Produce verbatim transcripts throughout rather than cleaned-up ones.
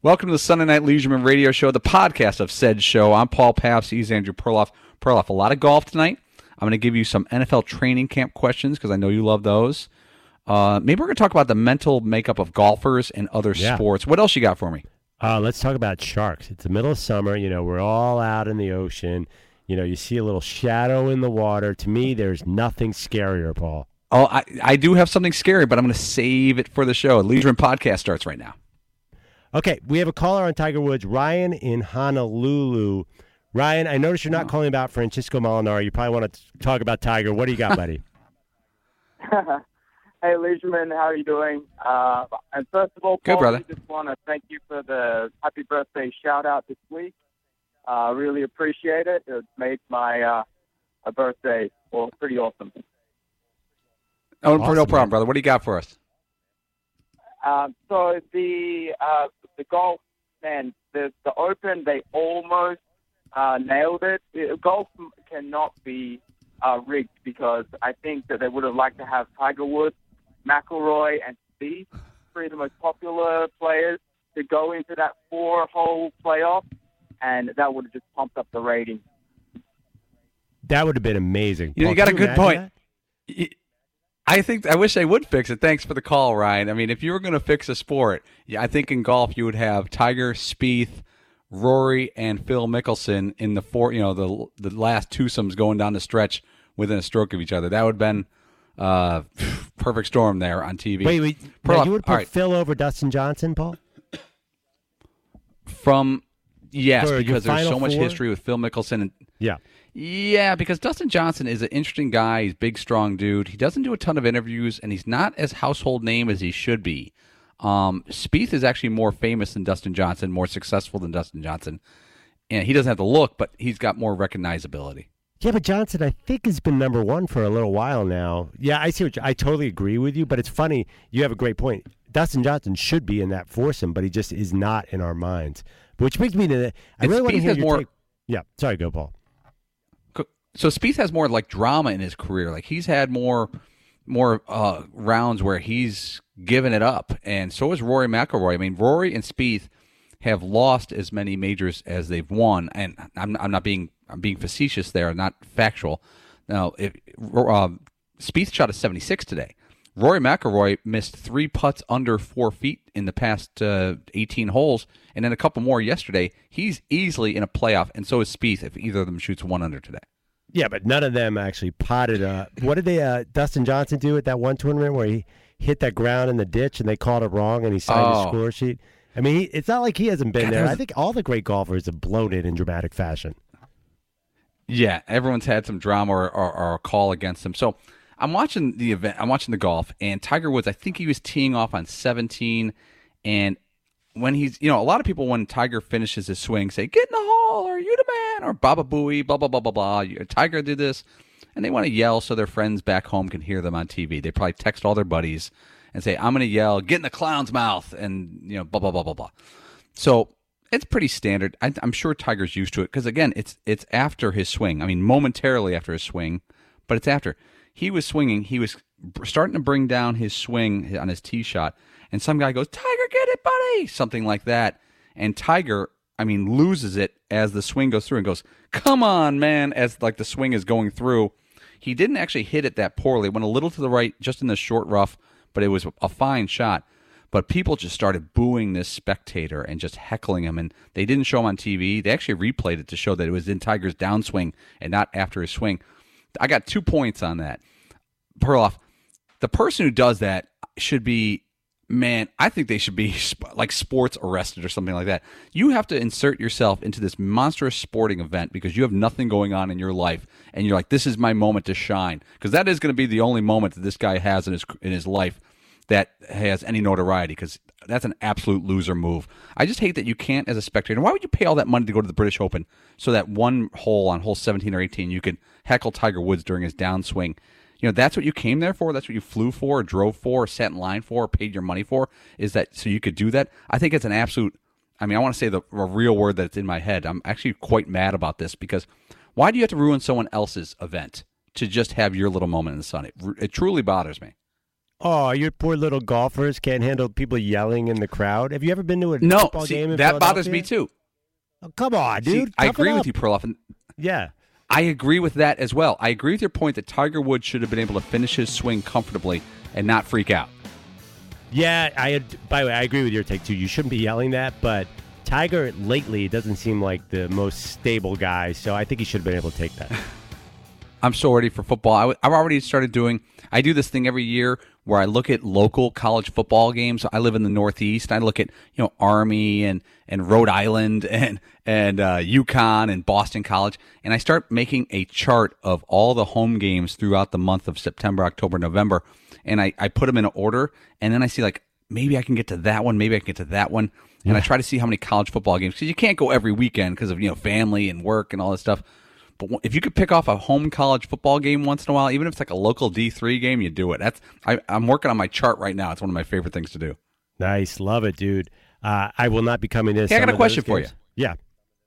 Welcome to the Sunday Night Leisureman Radio Show, the podcast of said show. I'm Paul Paps. He's Andrew Perloff. Perloff, a lot of golf tonight. I'm going to give you some N F L training camp questions because I know you love those. Uh, maybe we're going to talk about the mental makeup of golfers and other yeah. sports. What else you got for me? Uh, let's talk about sharks. It's the middle of summer. You know, we're all out in the ocean. You know, you see a little shadow in the water. To me, there's nothing scarier, Paul. Oh, I, I do have something scary, but I'm going to save it for the show. Leisureman Podcast starts right now. Okay, we have a caller on Tiger Woods, Ryan in Honolulu. Ryan, I noticed you're not calling about Francisco Molinari. You probably want to talk about Tiger. What do you got, buddy? Hey, Leisureman, how are you doing? Uh, and first of all, Good, Paul, brother. I just want to thank you for the happy birthday shout-out this week. I uh, really appreciate it. It made my uh, a birthday well, pretty awesome. Oh, Awesome, no problem, man. brother. What do you got for us? Um, so the uh, the golf, man, the the Open, they almost uh, nailed it. it. Golf cannot be uh, rigged because I think that they would have liked to have Tiger Woods, McIlroy, and Spieth, three of the most popular players, to go into that four-hole playoff, and that would have just pumped up the rating. That would have been amazing. You, know, Paul, you got a can good imagine point. that? Y- I think I wish they would fix it. Thanks for the call, Ryan. I mean, if you were going to fix a sport, yeah, I think in golf you would have Tiger, Spieth, Rory, and Phil Mickelson in the four. You know, the the last twosomes going down the stretch within a stroke of each other. That would have been uh, perfect storm there on T V. Wait, wait. Perloff, Now, you would put all right. Phil over Dustin Johnson, Paul? From yes, For your because there's final so much four? history with Phil Mickelson and. Yeah. Yeah, because Dustin Johnson is an interesting guy. He's a big, strong dude. He doesn't do a ton of interviews, and he's not as household name as he should be. Um, Spieth is actually more famous than Dustin Johnson, more successful than Dustin Johnson. And he doesn't have the look, but he's got more recognizability. Yeah, but Johnson, I think, has been number one for a little while now. Yeah, I see what you, I totally agree with you, but it's funny. You have a great point. Dustin Johnson should be in that foursome, but he just is not in our minds. Which brings me to the, I And really want to Spieth hear has your more- take. Yeah, sorry, go, Paul. So Spieth has more like drama in his career. Like he's had more more uh, rounds where he's given it up, and so is Rory McIlroy. I mean, Rory and Spieth have lost as many majors as they've won, and I'm, I'm not being I'm being facetious there, not factual. Now, if uh, Spieth shot a seventy-six today, Rory McIlroy missed three putts under four feet in the past uh, eighteen holes, and then a couple more yesterday. He's easily in a playoff, and so is Spieth if either of them shoots one under today. Yeah, but none of them actually potted. Uh, what did they, uh, Dustin Johnson do at that one tournament where he hit that ground in the ditch and they called it wrong and he signed Oh. his score sheet? I mean, he, it's not like he hasn't been God, there. that was- I think all the great golfers have blown it in dramatic fashion. Yeah, everyone's had some drama or, or, or a call against them. So I'm watching the event. I'm watching the golf, and Tiger Woods, I think he was teeing off on seventeen, and when he's, you know, a lot of people when Tiger finishes his swing say, "Get in the hole," or "You the man," or "Baba Booey," blah blah blah blah blah. You- Tiger did this, and they want to yell so their friends back home can hear them on T V. They probably text all their buddies and say, "I'm going to yell, get in the clown's mouth," and you know, blah blah blah blah blah. So it's pretty standard. I, I'm sure Tiger's used to it because again, it's it's after his swing. I mean, momentarily after his swing, but it's after he was swinging. He was starting to bring down his swing on his tee shot. And some guy goes, "Tiger, get it, buddy," something like that. And Tiger, I mean, loses it as the swing goes through and goes, "Come on, man," as like the swing is going through. He didn't actually hit it that poorly. It went a little to the right, just in the short rough, but it was a fine shot. But people just started booing this spectator and just heckling him. And they didn't show him on T V. They actually replayed it to show that it was in Tiger's downswing and not after his swing. I got two points on that. Perloff, the person who does that should be, man, I think they should be sp- like sports arrested or something like that. You have to insert yourself into this monstrous sporting event because you have nothing going on in your life, and you're like, "This is my moment to shine," because that is going to be the only moment that this guy has in his in his life that has any notoriety. Because that's an absolute loser move. I just hate that you can't, as a spectator. Why would you pay all that money to go to the British Open so that one hole on hole seventeen or eighteen you could heckle Tiger Woods during his downswing? You know, that's what you came there for. That's what you flew for, or drove for, or sat in line for, or paid your money for, is that so you could do that? I think it's an absolute, I mean, I want to say the a real word that's in my head. I'm actually quite mad about this because why do you have to ruin someone else's event to just have your little moment in the sun? It, it truly bothers me. Oh, your poor little golfers can't handle people yelling in the crowd. Have you ever been to a No, football see, game in that bothers me Philadelphia? too. Oh, come on, See, dude. I Toughen agree with up. you, Perloff. And Yeah. I agree with that as well. I agree with your point that Tiger Woods should have been able to finish his swing comfortably and not freak out. Yeah, I had, by the way, I agree with your take too. You shouldn't be yelling that, but Tiger lately doesn't seem like the most stable guy, so I think he should have been able to take that. I'm so ready for football. I w- I've already started doing. I do this thing every year where I look at local college football games. I live in the Northeast. I look at you know Army and, and Rhode Island and and uh, UConn and Boston College, and I start making a chart of all the home games throughout the month of September, October, November, and I, I put them in order, and then I see like maybe I can get to that one, maybe I can get to that one, and Yeah. I try to see how many college football games because you can't go every weekend because of you know family and work and all this stuff. But if you could pick off a home college football game once in a while, even if it's like a local D three game, you do it. That's I, I'm working on my chart right now. It's one of my favorite things to do. Nice. Love it, dude. Uh, I will not be coming to Hey, I got some a of question those for games. Yeah.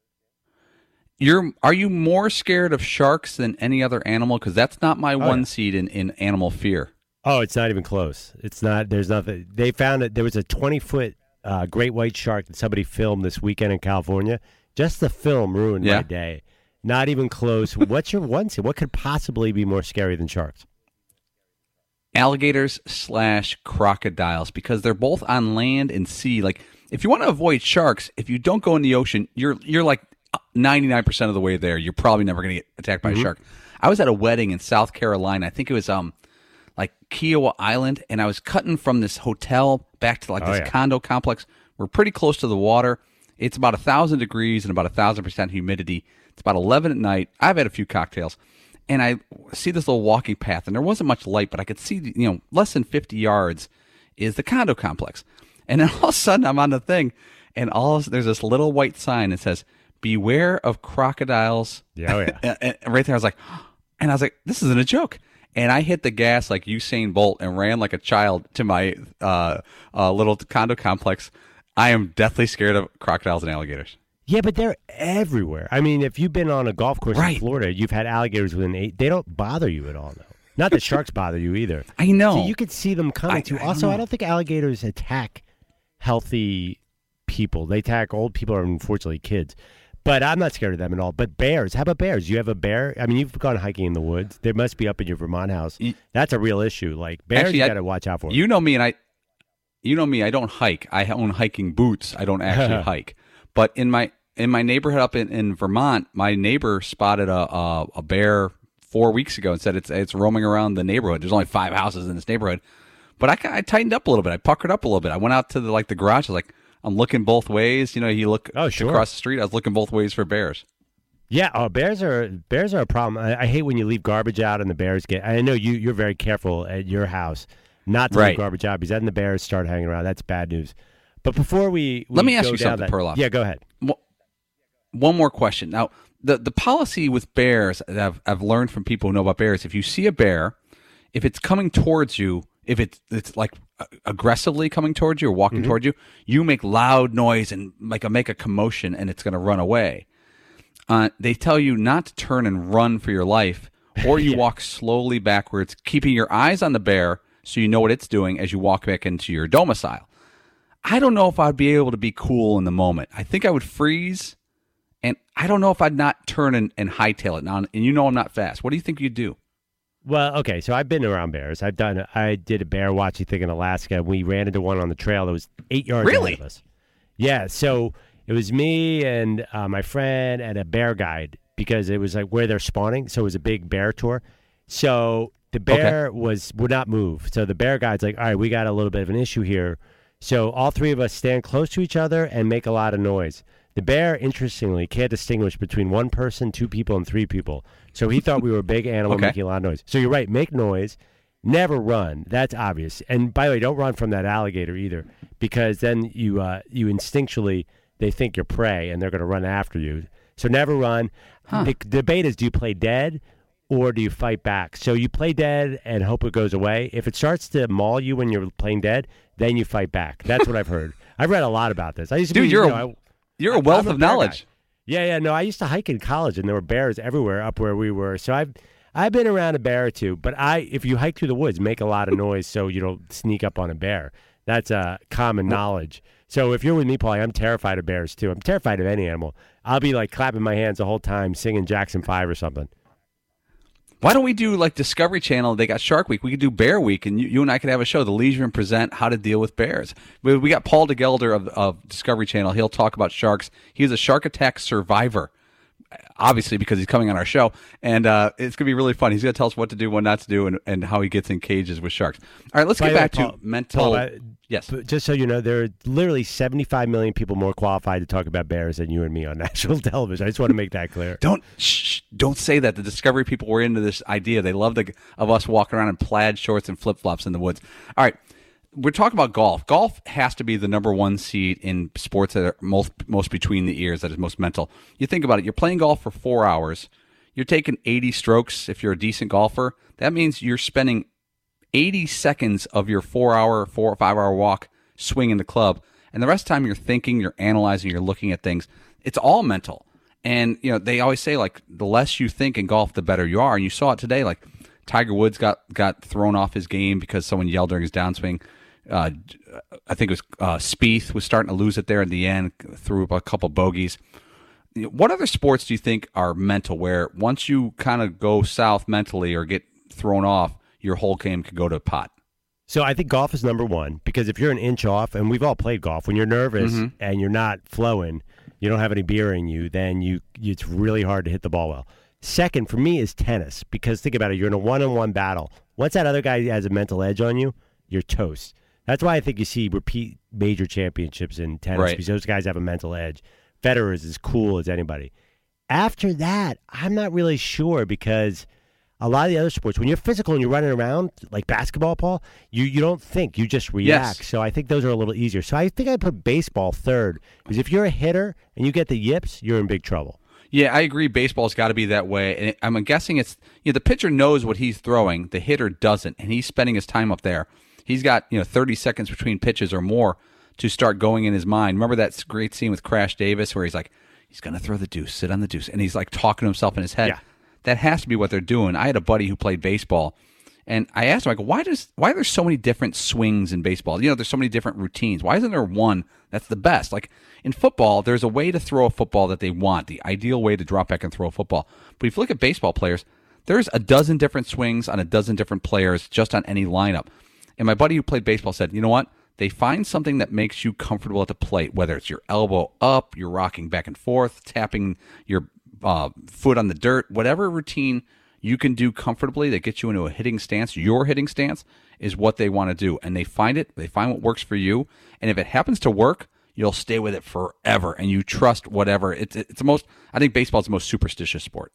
You're are you more scared of sharks than any other animal? Because that's not my one yeah. seed in, in animal fear. Oh, it's not even close. It's not. There's nothing. They found that there was a twenty foot uh, great white shark that somebody filmed this weekend in California. Just the film ruined Yeah. my day. Not even close. What's your one seed? What could possibly be more scary than sharks? Alligators slash crocodiles, because they're both on land and sea. Like if you want to avoid sharks, if you don't go in the ocean, you're you're like ninety-nine percent of the way there. You're probably never going to get attacked by Mm-hmm. a shark. I was at a wedding in South Carolina. I think it was um like Kiowa Island, and I was cutting from this hotel back to like Oh, this yeah. condo complex. We're pretty close to the water. It's about a thousand degrees and about a thousand percent humidity. It's about eleven at night. I've had a few cocktails, and I see this little walking path, and there wasn't much light, but I could see, you know, less than fifty yards is the condo complex. And then all of a sudden, I'm on the thing, and all of, there's this little white sign that says, "Beware of crocodiles." Yeah, oh, yeah. and, and right there, I was like, and I was like, this isn't a joke. And I hit the gas like Usain Bolt and ran like a child to my uh, uh, little condo complex. I am deathly scared of crocodiles and alligators. Yeah, but they're everywhere. I mean, if you've been on a golf course Right. in Florida, you've had alligators within eight. They don't bother you at all, though. Not that sharks bother you either. I know. So you could see them coming I- too. I Also, know. I don't think alligators attack healthy people. They attack old people or unfortunately kids. But I'm not scared of them at all. But bears, how about bears? You have a bear? I mean, you've gone hiking in the woods. They must be up in your Vermont house. Y- That's a real issue. Like bears, Actually, you I- got to watch out for. You know me, and I, you know me. I don't hike. I own hiking boots. I don't actually hike. But in my in my neighborhood up in, in Vermont, my neighbor spotted a, a a bear four weeks ago and said it's it's roaming around the neighborhood. There's only five houses in this neighborhood, but I, ki- I tightened up a little bit. I puckered up a little bit. I went out to the like the garage. I was like, I'm looking both ways. You know, you look Oh, sure. across the street. I was looking both ways for bears. Yeah, oh, bears are bears are a problem. I, I hate when you leave garbage out and the bears get. I know you you're very careful at your house not to Right. leave garbage out because then the bears start hanging around. That's bad news. But before we, we Let me ask go you down something, that, Perloff. Yeah, go ahead. Well, one more question. Now, the the policy with bears that I've, I've learned from people who know about bears, if you see a bear, if it's coming towards you, if it's it's like uh, aggressively coming towards you or walking Mm-hmm. towards you, you make loud noise and like a, make a commotion, and it's going to run away. Uh, they tell you not to turn and run for your life, or you Yeah. walk slowly backwards, keeping your eyes on the bear so you know what it's doing as you walk back into your domicile. I don't know if I'd be able to be cool in the moment. I think I would freeze, and I don't know if I'd not turn and, and hightail it. Now, and you know I'm not fast. What do you think you'd do? Well, okay, so I've been around bears. I've done. I did a bear watching thing in Alaska. We ran into one on the trail that was eight yards Really? ahead of us. Yeah, so it was me and uh, my friend and a bear guide because it was like where they're spawning. So it was a big bear tour. So the bear was would not move. So the bear guide's like, all right, we got a little bit of an issue here. So all three of us stand close to each other and make a lot of noise. The bear, interestingly, can't distinguish between one person, two people, and three people. So he thought we were a big animal Okay. making a lot of noise. So you're right, make noise, never run. That's obvious. And by the way, don't run from that alligator either, because then you uh, you instinctually, they think you're prey and they're going to run after you. So never run. Huh. The debate is, do you play dead or do you fight back? So you play dead and hope it goes away. If it starts to maul you when you're playing dead, then you fight back. That's what I've heard. I've read a lot about this. I used to Dude, be, you're you a- know, I- You're a I'm wealth a of bear guy. knowledge. Yeah, yeah. No, I used to hike in college, and there were bears everywhere up where we were. So I've I've been around a bear or two, but I, if you hike through the woods, make a lot of noise so you don't sneak up on a bear. That's uh, common knowledge. So if you're with me, Paulie, I'm terrified of bears too. I'm terrified of any animal. I'll be like clapping my hands the whole time, singing Jackson five or something. Why don't we do like Discovery Channel? They got Shark Week. We could do Bear Week, and you, you and I could have a show, The Leisure, and present how to deal with bears. We, we got Paul DeGelder of, of Discovery Channel. He'll talk about sharks. He's a shark attack survivor, obviously because he's coming on our show, and uh, it's going to be really fun. He's going to tell us what to do, what not to do, and, and how he gets in cages with sharks. All right, let's By get the way, back Paul- to mental. Paul, I- yes. But just so you know, there are literally seventy-five million people more qualified to talk about bears than you and me on national television. I just want to make that clear. Don't shh, don't say that. The Discovery people were into this idea. They love the of us walking around in plaid shorts and flip flops in the woods. All right, we're talking about golf. Golf has to be the number one seed in sports that are most most between the ears. That is most mental. You think about it. You're playing golf for four hours. You're taking eighty strokes. If you're a decent golfer, that means you're spending eighty seconds of your four-hour, four or five-hour walk swinging the club, and the rest of the time you're thinking, you're analyzing, you're looking at things. It's all mental. And you know they always say like the less you think in golf, the better you are. And you saw it today. Like Tiger Woods got got thrown off his game because someone yelled during his downswing. Uh, I think it was uh, Spieth was starting to lose it there in the end, threw up a couple bogeys. What other sports do you think are mental, where once you kind of go south mentally or get thrown off, your whole game could go to pot? So I think golf is number one, because if you're an inch off, and we've all played golf, when you're nervous Mm-hmm. and you're not flowing, you don't have any beer in you, then you it's really hard to hit the ball well. Second, for me, is tennis, because think about it, you're in a one-on-one battle. Once that other guy has a mental edge on you, you're toast. That's why I think you see repeat major championships in tennis, Right. because those guys have a mental edge. Federer is as cool as anybody. After that, I'm not really sure, because a lot of the other sports, when you're physical and you're running around, like basketball, Paul, you, you don't think, you just react. Yes. So I think those are a little easier. So I think I'd put baseball third, because if you're a hitter and you get the yips, you're in big trouble. Yeah, I agree. Baseball's got to be that way. And I'm guessing it's you know the pitcher knows what he's throwing, the hitter doesn't, and he's spending his time up there. He's got you know thirty seconds between pitches or more to start going in his mind. Remember that great scene with Crash Davis where he's like, he's going to throw the deuce, sit on the deuce, and he's like talking to himself in his head. Yeah. That has to be what they're doing. I had a buddy who played baseball, and I asked him, I go, why does why are there so many different swings in baseball? You know, there's so many different routines. Why isn't there one that's the best? Like in football, there's a way to throw a football that they want, the ideal way to drop back and throw a football. But if you look at baseball players, there's a dozen different swings on a dozen different players just on any lineup. And my buddy who played baseball said, you know what? They find something that makes you comfortable at the plate, whether it's your elbow up, you're rocking back and forth, tapping your uh, foot on the dirt, whatever routine you can do comfortably that gets you into a hitting stance, your hitting stance is what they want to do. And they find it, they find what works for you. And if it happens to work, you'll stay with it forever. And you trust whatever. It's, it's the most, I think baseball is the most superstitious sport.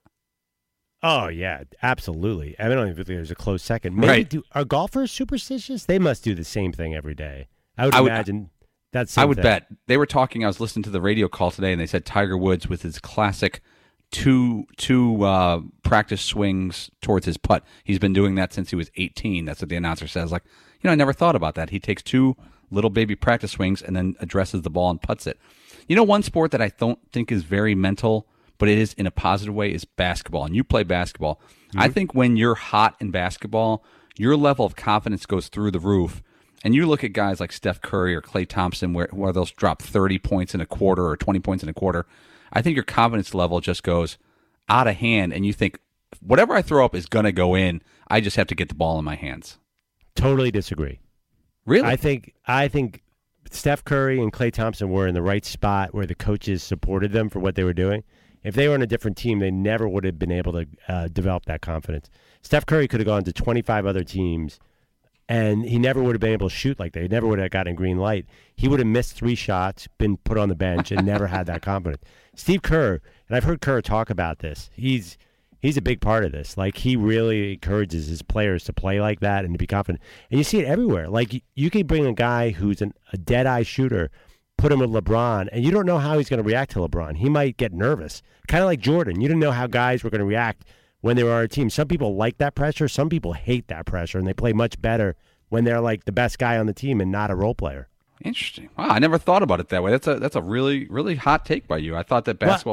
Oh, yeah, absolutely. I don't even think there's a close second. Maybe Right. do, are golfers superstitious? They must do the same thing every day. I would I would- imagine that's I would bet. They were talking, I was listening to the radio call today, and they said Tiger Woods with his classic two two uh, practice swings towards his putt. He's been doing that since he was eighteen. That's what the announcer says. Like, you know, I never thought about that. He takes two little baby practice swings and then addresses the ball and putts it. You know, one sport that I don't think is very mental, but it is in a positive way, is basketball. And you play basketball. I think when you're hot in basketball, your level of confidence goes through the roof. And you look at guys like Steph Curry or Klay Thompson, where, where they'll drop thirty points in a quarter or twenty points in a quarter. I think your confidence level just goes out of hand, and you think, whatever I throw up is going to go in. I just have to get the ball in my hands. Totally disagree. Really? I think I think Steph Curry and Klay Thompson were in the right spot where the coaches supported them for what they were doing. If they were on a different team, they never would have been able to uh, develop that confidence. Steph Curry could have gone to twenty-five other teams, and he never would have been able to shoot like that. He never would have gotten a green light. He would have missed three shots, been put on the bench, and never had that confidence. Steve Kerr, and I've heard Kerr talk about this, he's he's a big part of this. Like, he really encourages his players to play like that and to be confident. And you see it everywhere. Like, you, you can bring a guy who's an, a dead-eye shooter, put him with LeBron, and you don't know how he's going to react to LeBron. He might get nervous. Kind of like Jordan. You didn't know how guys were going to react when they were on a team. Some people like that pressure. Some people hate that pressure, and they play much better when they're like the best guy on the team and not a role player. Interesting. Wow, I never thought about it that way. That's a that's a really really hot take by you. I thought that basketball was,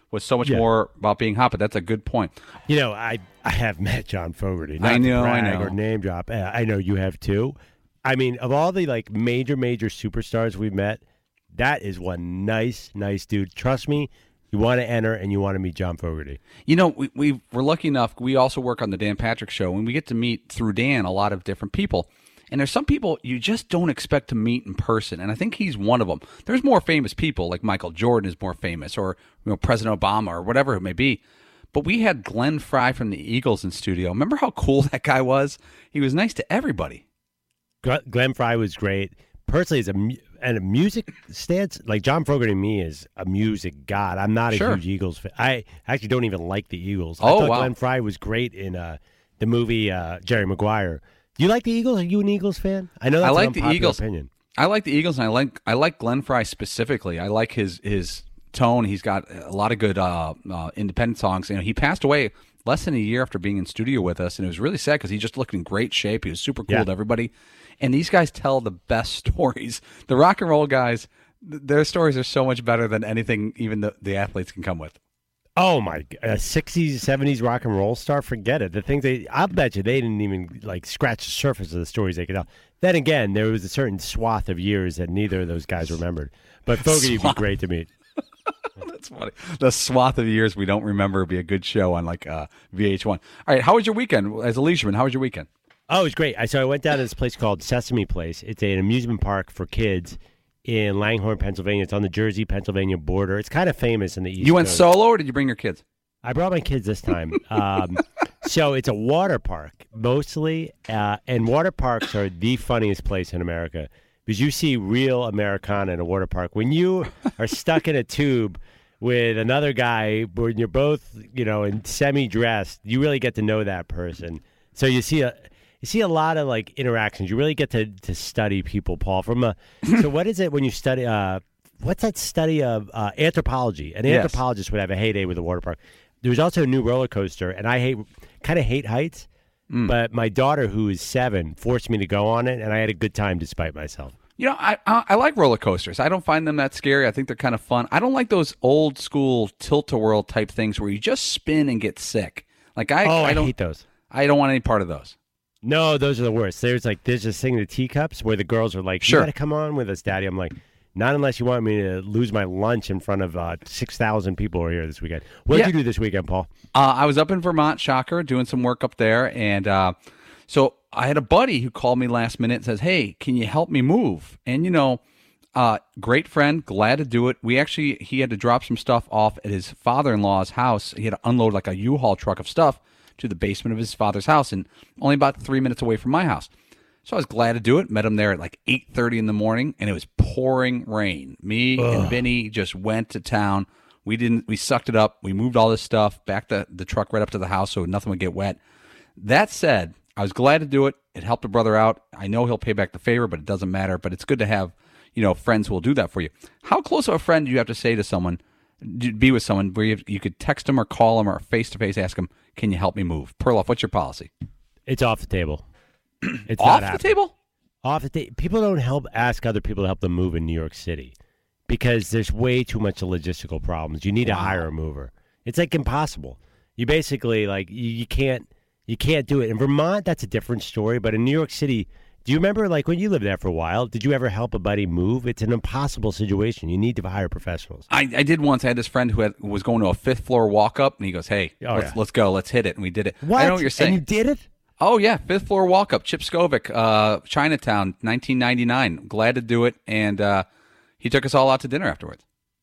was so much Yeah. more about being hot. But that's a good point. You know, I I have met John Fogerty. Not I know, to I brag know. Or name drop. Uh, I know you have too. I mean, of all the like major major superstars we've met, that is one nice nice dude. Trust me, you want to enter and you want to meet John Fogerty. You know, we, we we're lucky enough. We also work on the Dan Patrick Show, and we get to meet through Dan a lot of different people. And there's some people you just don't expect to meet in person, and I think he's one of them. There's more famous people, like Michael Jordan is more famous, or you know President Obama, or whatever it may be. But we had Glenn Fry from the Eagles in studio. Remember how cool that guy was? He was nice to everybody. Gl- Glenn Fry was great. Personally, as a mu- and a music stance, like John Fogerty to me is a music god. I'm not a Sure. huge Eagles fan. I actually don't even like the Eagles. I Oh, thought wow. Glenn Fry was great in uh, the movie uh, Jerry Maguire. Do you like the Eagles? Are you an Eagles fan? I know that's I like an the unpopular Eagles. opinion. I like the Eagles, and I like I like Glenn Fry specifically. I like his his tone. He's got a lot of good uh, uh, independent songs. You know, he passed away less than a year after being in studio with us, and it was really sad because he just looked in great shape. He was super cool Yeah. to everybody, and these guys tell the best stories. The rock and roll guys, th- their stories are so much better than anything even the, the athletes can come with. Oh my! Uh, sixties, seventies rock and roll star. Forget it. The things they, I'll bet you they didn't even like scratch the surface of the stories they could tell. Then again, there was a certain swath of years that neither of those guys remembered. But Fogerty would be Swath. great to meet. That's funny. The swath of years we don't remember would be a good show on like uh, V H one. All right, how was your weekend as a leisureman? How was your weekend? Oh, it was great. I so I went down to this place called Sesame Place. It's an amusement park for kids in Langhorne, Pennsylvania. It's on the Jersey-Pennsylvania border. It's kind of famous in the East You went Coast. solo, or did you bring your kids? I brought my kids this time. Um, so it's a water park mostly, uh, and water parks are the funniest place in America because you see real Americana in a water park. When you are stuck in a tube with another guy, when you're both, you know, in semi-dressed, you really get to know that person. So you see a you see a lot of like interactions. You really get to to study people, Paul. From a so what is it when you study? Uh, what's that study of uh, anthropology? An Yes. anthropologist would have a heyday with a water park. There's also a new roller coaster, and I hate kind of hate heights. But my daughter, who is seven, forced me to go on it, and I had a good time despite myself. You know, I, I I like roller coasters. I don't find them that scary. I think they're kind of fun. I don't like those old school tilt-a-whirl type things where you just spin and get sick. Like I, Oh, I, I don't, hate those. I don't want any part of those. No, those are the worst. There's like there's this thing, the teacups, where the girls are like, Sure. "You got to come on with us, Daddy." I'm like, not unless you want me to lose my lunch in front of uh, six thousand people who are here this weekend. What did Yeah. you do this weekend, Paul? Uh, I was up in Vermont, shocker, doing some work up there, and uh, so I had a buddy who called me last minute and says, "Hey, can you help me move?" And you know, uh, great friend, glad to do it. We actually he had to drop some stuff off at his father-in-law's house. He had to unload like a U-Haul truck of stuff to the basement of his father's house, and only about three minutes away from my house. So I was glad to do it. Met him there at like eight thirty in the morning, and it was pouring rain. Me and Vinny just went to town. We didn't. We sucked it up. We moved all this stuff, backed the, the truck right up to the house so nothing would get wet. That said, I was glad to do it. It helped a brother out. I know he'll pay back the favor, but it doesn't matter. But it's good to have, you know, friends who will do that for you. How close of a friend do you have to say to someone, do- be with someone where you, you could text them or call them or face to face ask them, "Can you help me move?" Perloff, what's your policy? It's off the table. It's Off not the happening. table? Off the table. People don't help ask other people to help them move in New York City because there's way too much logistical problems. You need to hire a mover. It's like impossible. You basically like you, you can't you can't do it. In Vermont, that's a different story. But in New York City, do you remember like when you lived there for a while? Did you ever help a buddy move? It's an impossible situation. You need to hire professionals. I, I did once. I had this friend who had, was going to a fifth floor walk up, and he goes, "Hey, Oh, let's yeah. let's go, let's hit it," and we did it. What? I know what you're saying. And you did it? Oh yeah, fifth floor walk up, Chip Skovic, uh, Chinatown, nineteen ninety-nine. Glad to do it, and uh, he took us all out to dinner afterwards.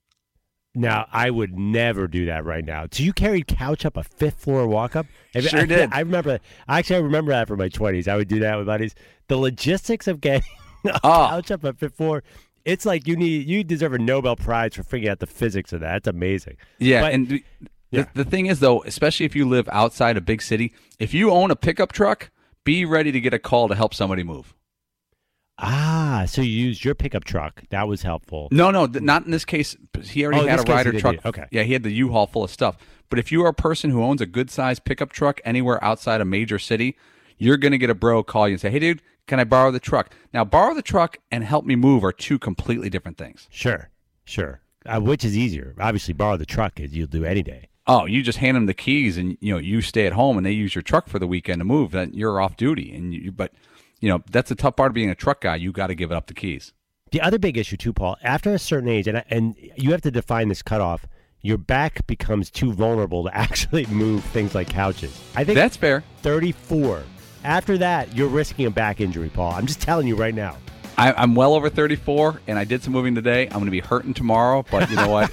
Now, I would never do that right now. So you carried couch up a fifth floor walk up? If- Sure I, did. I remember. Actually, I remember that from my twenties. I would do that with buddies. The logistics of getting a Oh. couch up a fifth floor. It's like you need. You deserve a Nobel Prize for figuring out the physics of that. It's amazing. Yeah, But- and the, Yeah. the thing is, though, especially if you live outside a big city, if you own a pickup truck, be ready to get a call to help somebody move. Ah, so you used your pickup truck. That was helpful. No, no, th- not in this case. He already Oh, in had this a case he rider did truck. need- okay. Yeah, he had the U-Haul full of stuff. But if you are a person who owns a good-sized pickup truck anywhere outside a major city, you're going to get a bro call you and say, "Hey, dude, can I borrow the truck?" Now, borrow the truck and help me move are two completely different things. Sure, sure. Uh, which is easier? Obviously, borrow the truck is you'll do any day. Oh, you just hand them the keys, and you know you stay at home, and they use your truck for the weekend to move. Then you're off duty, and you, but you know that's the tough part of being a truck guy. You got to give up the keys. The other big issue too, Paul, after a certain age, and and you have to define this cutoff. Your back becomes too vulnerable to actually move things like couches. I think that's fair. thirty-four. After that, you're risking a back injury, Paul. I'm just telling you right now. I, I'm well over thirty-four, and I did some moving today. I'm going to be hurting tomorrow, but you know what?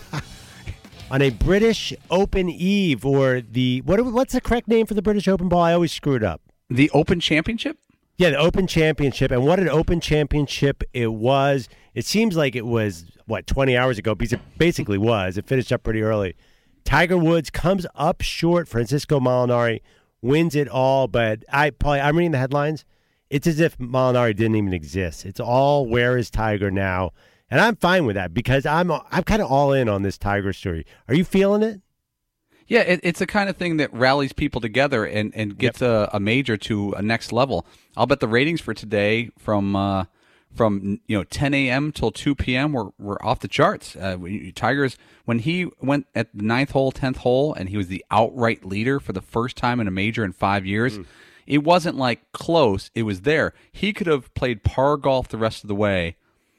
On a British Open Eve, or the what? What's the correct name for the British Open, Paul? I always screw it up. The Open Championship? Yeah, the Open Championship. And what an Open Championship it was. It seems like it was, what, twenty hours ago, because it basically was. It finished up pretty early. Tiger Woods comes up short. Francisco Molinari wins it all. But I, Paul, I'm reading the headlines. It's as if Molinari didn't even exist. It's all, where is Tiger now? And I'm fine with that because I'm I'm kind of all in on this Tiger story. Are you feeling it? Yeah, it, it's the kind of thing that rallies people together and, and gets yep. a, a major to a next level. I'll bet the ratings for today from uh, from you know ten a.m. till two p.m. were, were off the charts. Uh, Tiger's, when he went at the ninth hole, tenth hole, and he was the outright leader for the first time in a major in five years, mm. it wasn't like close. It was there. He could have played par golf the rest of the way.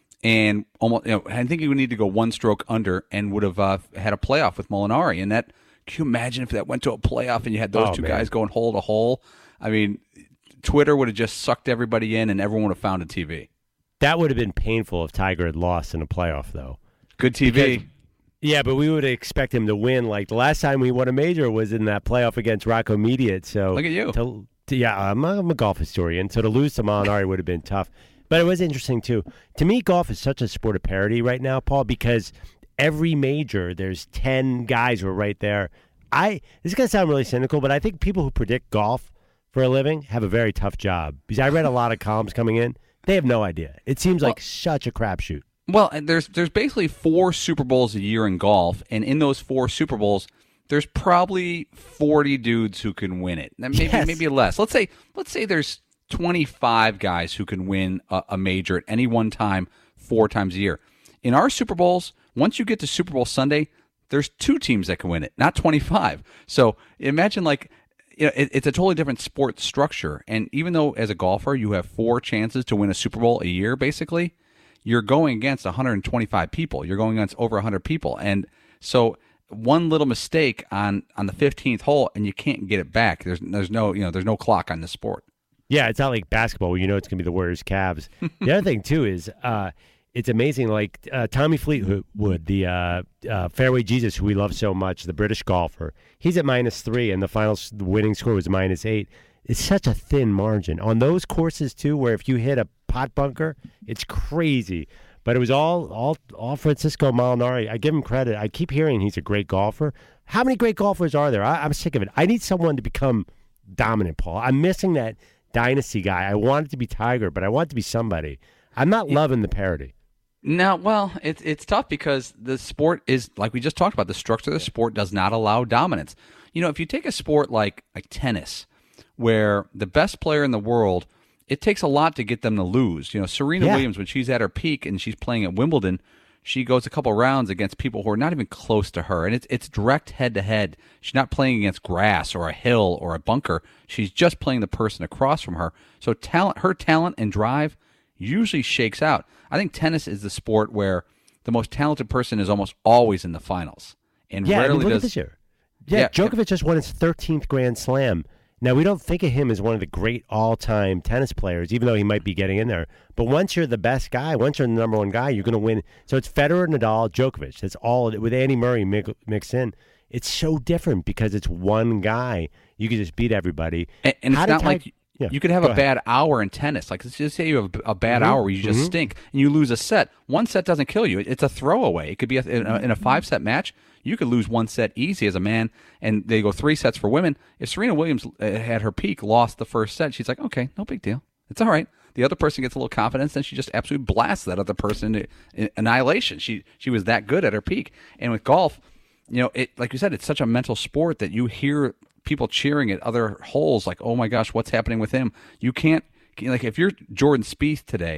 And almost, you know, I think he would need to go one stroke under and would have uh, had a playoff with Molinari. And that, can you imagine if that went to a playoff and you had those oh, two man. guys going hole to hole? I mean, Twitter would have just sucked everybody in, and everyone would have found a T V. That would have been painful if Tiger had lost in a playoff, though. Good T V. Because, yeah, but we would expect him to win. Like the last time we won a major was in that playoff against Rocco Mediate. So look at you. To, to, yeah, I'm a, I'm a golf historian, so to lose to Molinari would have been tough. But it was interesting, too. To me, golf is such a sport of parity right now, Paul, because every major, there's ten guys who are right there. I This is going to sound really cynical, but I think people who predict golf for a living have a very tough job. Because I read a lot of columns coming in. They have no idea. It seems like well, such a crapshoot. Well, there's there's basically four Super Bowls a year in golf, and in those four Super Bowls, there's probably forty dudes who can win it. Maybe yes. maybe less. Let's say let's say there's twenty-five guys who can win a, a major at any one time four times a year. In our Super Bowls, once you get to Super Bowl Sunday, there's two teams that can win it, not twenty-five. So imagine like, you know, it, it's a totally different sport structure. And even though as a golfer you have four chances to win a Super Bowl a year, basically, you're going against one hundred twenty-five people. You're going against over one hundred people. And so one little mistake on, on the fifteenth hole and you can't get it back. There's there's no, you know, there's no clock on this sport. Yeah, it's not like basketball where you know it's going to be the Warriors Cavs. The other thing, too, is uh, it's amazing. Like uh, Tommy Fleetwood, the uh, uh, Fairway Jesus, who we love so much, the British golfer, he's at minus three, and the final the winning score was minus eight. It's such a thin margin. On those courses, too, where if you hit a pot bunker, it's crazy. But it was all, all, all Francisco Molinari. I give him credit. I keep hearing he's a great golfer. How many great golfers are there? I, I'm sick of it. I need someone to become dominant, Paul. I'm missing that dynasty guy. I want it to be Tiger, but I want it to be somebody. I'm not loving the parody. No, well, it's it's tough because the sport is, like we just talked about, the structure of the sport does not allow dominance. You know, if you take a sport like like tennis, where the best player in the world, it takes a lot to get them to lose. You know, Serena Yeah. Williams, when she's at her peak and she's playing at Wimbledon, she goes a couple rounds against people who are not even close to her, and it's it's direct head to head. She's not playing against grass or a hill or a bunker. She's just playing the person across from her. So talent, her talent and drive usually shakes out. I think tennis is the sport where the most talented person is almost always in the finals, and Yeah, I rarely mean, look does. at this year. Yeah, Yeah. Djokovic just won his thirteenth Grand Slam. Now, we don't think of him as one of the great all-time tennis players, even though he might be getting in there. But once you're the best guy, once you're the number one guy, you're going to win. So it's Federer, Nadal, Djokovic. That's all. With Andy Murray mix- mixed in. It's so different because it's one guy. You can just beat everybody. And, and How it's did not Ti- like Yeah, you could have go a ahead. bad hour in tennis. Like, let's just say you have a bad Mhm, hour where you just mhm. stink and you lose a set. One set doesn't kill you. It's a throwaway. It could be a, in, a, in a five-set match. You could lose one set easy as a man, and they go three sets for women. If Serena Williams uh, had her peak, lost the first set, she's like, okay, no big deal. It's all right. The other person gets a little confidence, then she just absolutely blasts that other person into in annihilation. She she was that good at her peak. And with golf, you know, it like you said, it's such a mental sport that you hear people cheering at other holes like, oh my gosh, what's happening with him? You can't, like, if you're Jordan Spieth today,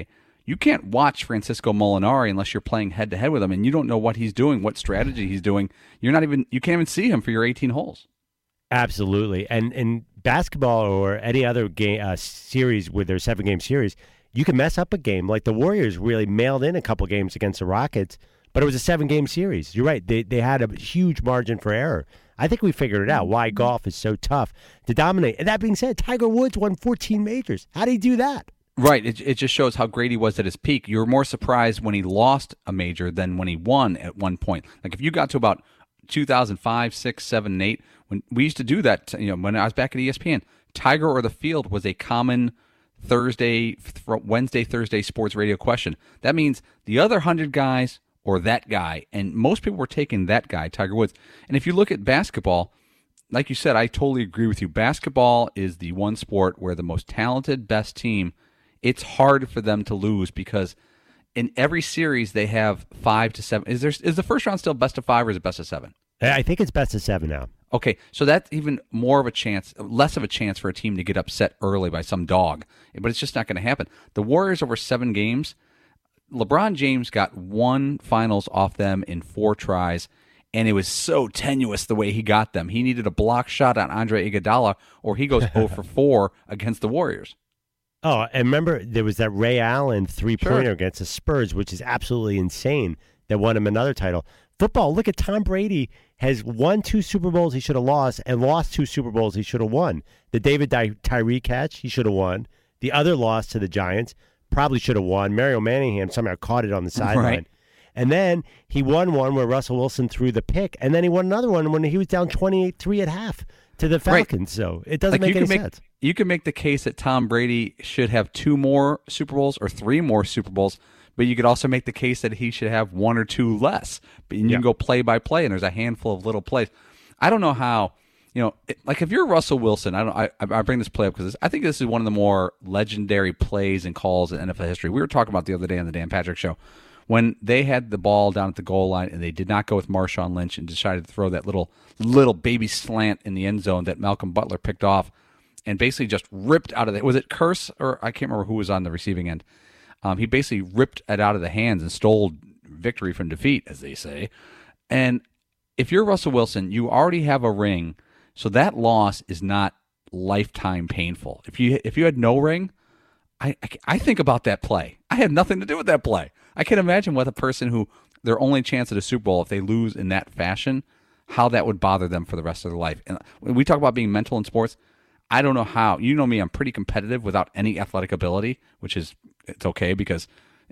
you can't watch Francisco Molinari unless you're playing head to head with him, and you don't know what he's doing, what strategy he's doing. You're not even you can't even see him for your eighteen holes. Absolutely, and in basketball or any other game uh, series with their seven game series, you can mess up a game. Like the Warriors really mailed in a couple games against the Rockets, but it was a seven game series. You're right; they they had a huge margin for error. I think we figured it out why golf is so tough to dominate. And that being said, Tiger Woods won fourteen majors. How did he do that? Right. It, it just shows how great he was at his peak. You were more surprised when he lost a major than when he won at one point. Like if you got to about two thousand five, six, seven, and eight, when we used to do that, you know, when I was back at E S P N, Tiger or the field was a common Thursday, Wednesday, Thursday sports radio question. That means the other hundred guys or that guy, and most people were taking that guy, Tiger Woods. And if you look at basketball, like you said, I totally agree with you. Basketball is the one sport where the most talented, best team, it's hard for them to lose because in every series they have five to seven. Is there is the first round still best of five or is it best of seven? I think it's best of seven now. Okay, so that's even more of a chance, less of a chance for a team to get upset early by some dog. But it's just not going to happen. The Warriors over seven games, LeBron James got one finals off them in four tries, and it was so tenuous the way he got them. He needed a block shot on Andre Iguodala, or he goes zero for four against the Warriors. Oh, and remember, there was that Ray Allen three-pointer Sure. against the Spurs, which is absolutely insane, that won him another title. Football, look at Tom Brady has won two Super Bowls he should have lost and lost two Super Bowls he should have won. The David Ty- Tyree catch, he should have won. The other loss to the Giants, probably should have won. Mario Manningham somehow caught it on the sideline. Right. And then he won one where Russell Wilson threw the pick, and then he won another one when he was down twenty-eight three at half to the Falcons. So it doesn't Like, make you any can make, sense. You can make the case that Tom Brady should have two more Super Bowls or three more Super Bowls, but you could also make the case that he should have one or two less. But you Yeah. can go play by play, and there's a handful of little plays. I don't know how, you know, it, like if you're Russell Wilson, I don't. I, I bring this play up because I think this is one of the more legendary plays and calls in N F L history. We were talking about the other day on the Dan Patrick Show when they had the ball down at the goal line and they did not go with Marshawn Lynch and decided to throw that little little baby slant in the end zone that Malcolm Butler picked off and basically just ripped out of it. Was it Curse or I can't remember who was on the receiving end. Um, he basically ripped it out of the hands and stole victory from defeat, as they say. And if you're Russell Wilson, you already have a ring, so that loss is not lifetime painful. If you if you had no ring, I, I, I think about that play. I had nothing to do with that play. I can imagine what a person who their only chance at a Super Bowl, if they lose in that fashion, how that would bother them for the rest of their life. And when we talk about being mental in sports, I don't know how. You know me, I'm pretty competitive without any athletic ability, which is it's okay because.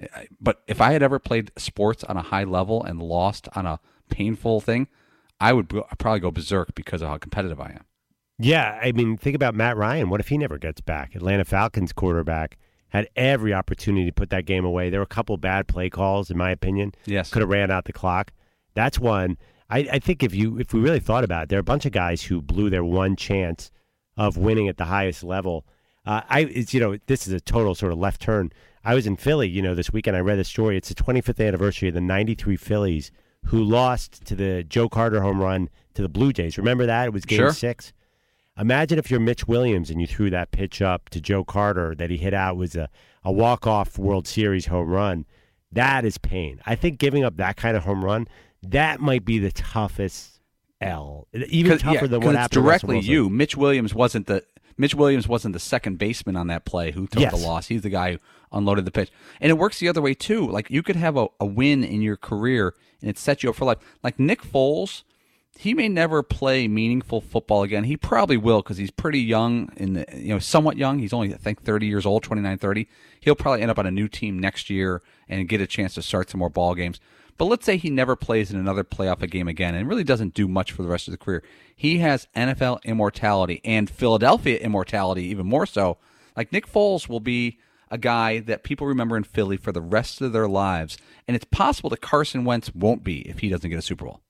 But if I had ever played sports on a high level and lost on a painful thing, I would go, I'd probably go berserk because of how competitive I am. Yeah, I mean, think about Matt Ryan. What if he never gets back? Atlanta Falcons quarterback had every opportunity to put that game away. There were a couple bad play calls, in my opinion. Yes. Could have ran out the clock. That's one. I, I think if you if we really thought about it, there are a bunch of guys who blew their one chance of winning at the highest level. Uh, I, it's, you know, this is a total sort of left turn. I was in Philly, you know, this weekend. I read the story. It's the twenty-fifth anniversary of the ninety-three Phillies who lost to the Joe Carter home run to the Blue Jays. Remember that? It was game Sure. six. Imagine if you're Mitch Williams and you threw that pitch up to Joe Carter that he hit out was a, a walk-off World Series home run. That is pain. I think giving up that kind of home run, that might be the toughest L. Even tougher yeah, than what it's happened to directly Russell Wilson. you. Mitch Williams wasn't the Mitch Williams wasn't the second baseman on that play who took Yes. the loss. He's the guy who unloaded the pitch. And it works the other way too. Like you could have a, a win in your career and it sets you up for life. Like Nick Foles, he may never play meaningful football again. He probably will because he's pretty young, in the, you know, somewhat young. He's only, I think, thirty years old, twenty-nine, thirty. He'll probably end up on a new team next year and get a chance to start some more ball games. But let's say he never plays in another playoff game again and really doesn't do much for the rest of the career. He has N F L immortality and Philadelphia immortality even more so. Like Nick Foles will be a guy that people remember in Philly for the rest of their lives. And it's possible that Carson Wentz won't be if he doesn't get a Super Bowl.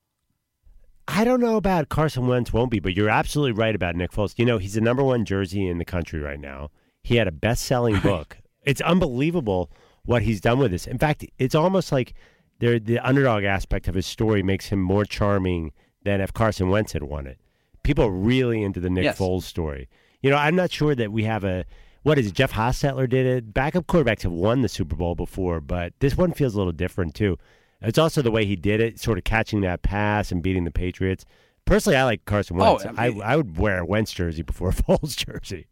I don't know about Carson Wentz won't be, but you're absolutely right about Nick Foles. You know, he's the number one jersey in the country right now. He had a best-selling book. It's unbelievable what he's done with this. In fact, it's almost like the the underdog aspect of his story makes him more charming than if Carson Wentz had won it. People are really into the Nick Yes. Foles story. You know, I'm not sure that we have a what is it? Jeff Hostetler did it. Backup quarterbacks have won the Super Bowl before, but this one feels a little different too. It's also the way he did it, sort of catching that pass and beating the Patriots. Personally, I like Carson Wentz. Oh, I, mean, I I would wear a Wentz jersey before a Foles jersey.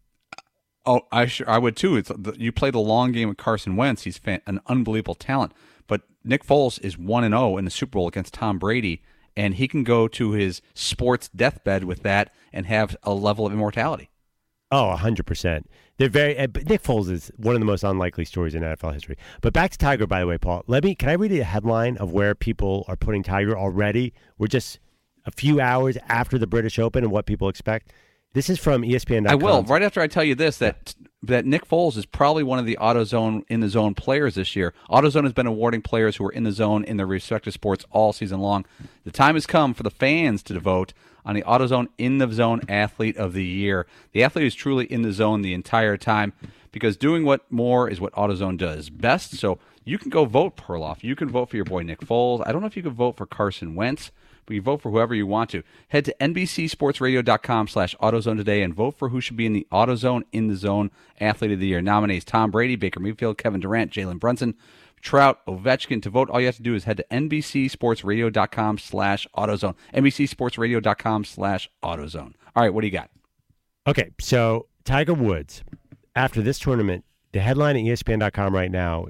Oh, I sure I would too. It's you play the long game with Carson Wentz. He's fan, an unbelievable talent. But Nick Foles is one and zero in the Super Bowl against Tom Brady, and he can go to his sports deathbed with that and have a level of immortality. Oh, a hundred percent. They're very. Uh, Nick Foles is one of the most unlikely stories in N F L history. But back to Tiger, by the way, Paul. Let me. Can I read you a headline of where people are putting Tiger already? We're just a few hours after the British Open and what people expect. This is from E S P N dot com. I will right after I tell you this that that Nick Foles is probably one of the AutoZone in the zone players this year. AutoZone has been awarding players who are in the zone in their respective sports all season long. The time has come for the fans to vote on the AutoZone in the zone athlete of the year. The athlete is truly in the zone the entire time because doing what more is what AutoZone does best. So you can go vote, Perloff. You can vote for your boy Nick Foles. I don't know if you can vote for Carson Wentz, but you vote for whoever you want to. Head to N B C Sports Radio dot com slash AutoZone today and vote for who should be in the AutoZone in the zone athlete of the year. Nominees Tom Brady, Baker Mayfield, Kevin Durant, Jalen Brunson, Trout, Ovechkin. To vote, all you have to do is head to N B C Sports Radio dot com slash AutoZone. N B C Sports Radio dot com slash AutoZone. All right, what do you got? Okay, so Tiger Woods, after this tournament, the headline at E S P N dot com right now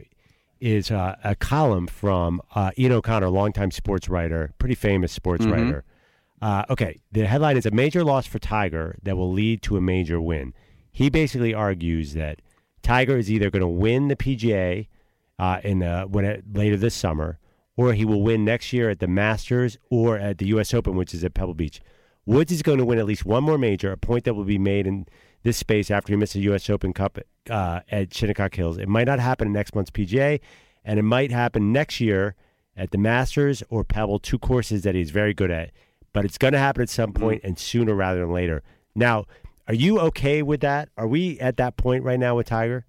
is uh, a column from uh, Ian O'Connor, longtime sports writer, pretty famous sports Mm-hmm. writer. Uh, okay, the headline is a major loss for Tiger that will lead to a major win. He basically argues that Tiger is either going to win the P G A uh, in uh, when it, later this summer, or he will win next year at the Masters or at the U S Open, which is at Pebble Beach. Woods is going to win at least one more major, a point that will be made in this space after he missed the U S Open Cup uh, at Shinnecock Hills. It might not happen in next month's P G A, and it might happen next year at the Masters or Pebble, two courses that he's very good at. But it's going to happen at some point, and sooner rather than later. Now, are you okay with that? Are we at that point right now with Tiger?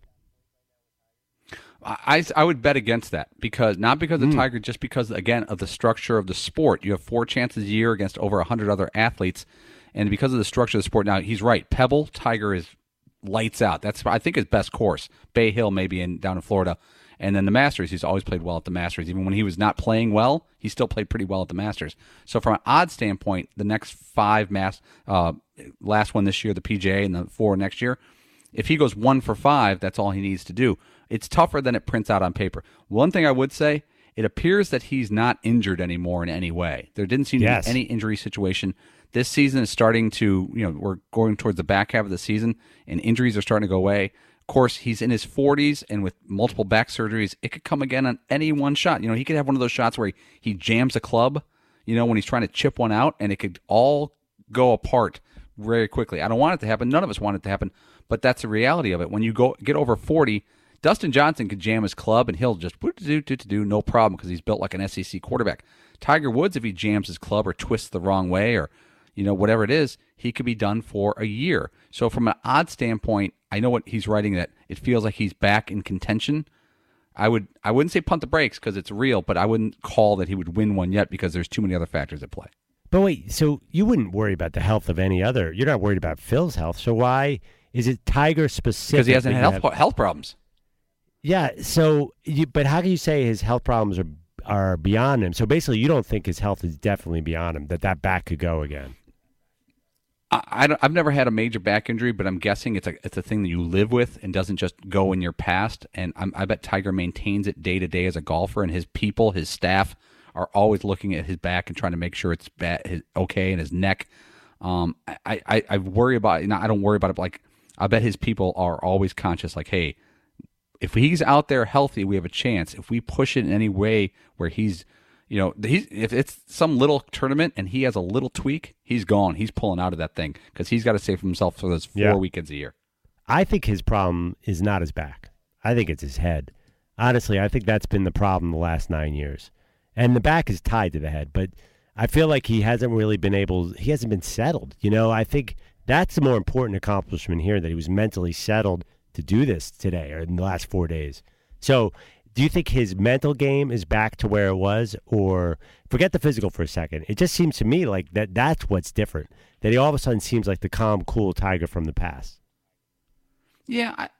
I, I would bet against that because not because of Mm. Tiger, just because again of the structure of the sport. You have four chances a year against over a hundred other athletes, and because of the structure of the sport. Now he's right. Pebble, Tiger is lights out. That's I think his best course. Bay Hill, maybe in down in Florida, and then the Masters. He's always played well at the Masters. Even when he was not playing well, he still played pretty well at the Masters. So from an odds standpoint, the next five Mas, uh, last one this year, the P G A, and the four next year. If he goes one for five, that's all he needs to do. It's tougher than it prints out on paper. One thing I would say, it appears that he's not injured anymore in any way. There didn't seem Yes. to be any injury situation. This season is starting to, you know, we're going towards the back half of the season, and injuries are starting to go away. Of course, he's in his forties, and with multiple back surgeries, it could come again on any one shot. You know, he could have one of those shots where he, he jams a club, you know, when he's trying to chip one out, and it could all go apart very quickly. I don't want it to happen. None of us want it to happen, but that's the reality of it. When you go get over forty, Dustin Johnson could jam his club, and he'll just do do do no problem because he's built like an S E C quarterback. Tiger Woods, if he jams his club or twists the wrong way or, you know, whatever it is, he could be done for a year. So from an odds standpoint, I know what he's writing, that it feels like he's back in contention. I would I wouldn't say punt the brakes because it's real, but I wouldn't call that he would win one yet because there's too many other factors at play. But wait, so you wouldn't worry about the health of any other. You're not worried about Phil's health. So why is it Tiger specific? Because he hasn't that had you health, health problems. Yeah. So, you, but how can you say his health problems are are beyond him? So basically, you don't think his health is definitely beyond him. That that back could go again. I, I don't, I've never had a major back injury, but I'm guessing it's a it's a thing that you live with and doesn't just go in your past. And I'm, I bet Tiger maintains it day to day as a golfer, and his people, his staff, are always looking at his back and trying to make sure it's bad, his, okay, and his neck. Um, I, I, I worry about. You know, I don't worry about it. But like, I bet his people are always conscious. Like, hey, if he's out there healthy, we have a chance. If we push it in any way where he's, you know, he's, if it's some little tournament and he has a little tweak, he's gone. He's pulling out of that thing because he's got to save himself for those four Yeah. weekends a year. I think his problem is not his back. I think it's his head. Honestly, I think that's been the problem the last nine years. And the back is tied to the head, but I feel like he hasn't really been able, he hasn't been settled. You know, I think that's the more important accomplishment here, that he was mentally settled to do this today or in the last four days. So do you think his mental game is back to where it was, or forget the physical for a second? It just seems to me like that that's what's different, that he all of a sudden seems like the calm, cool Tiger from the past. Yeah, I,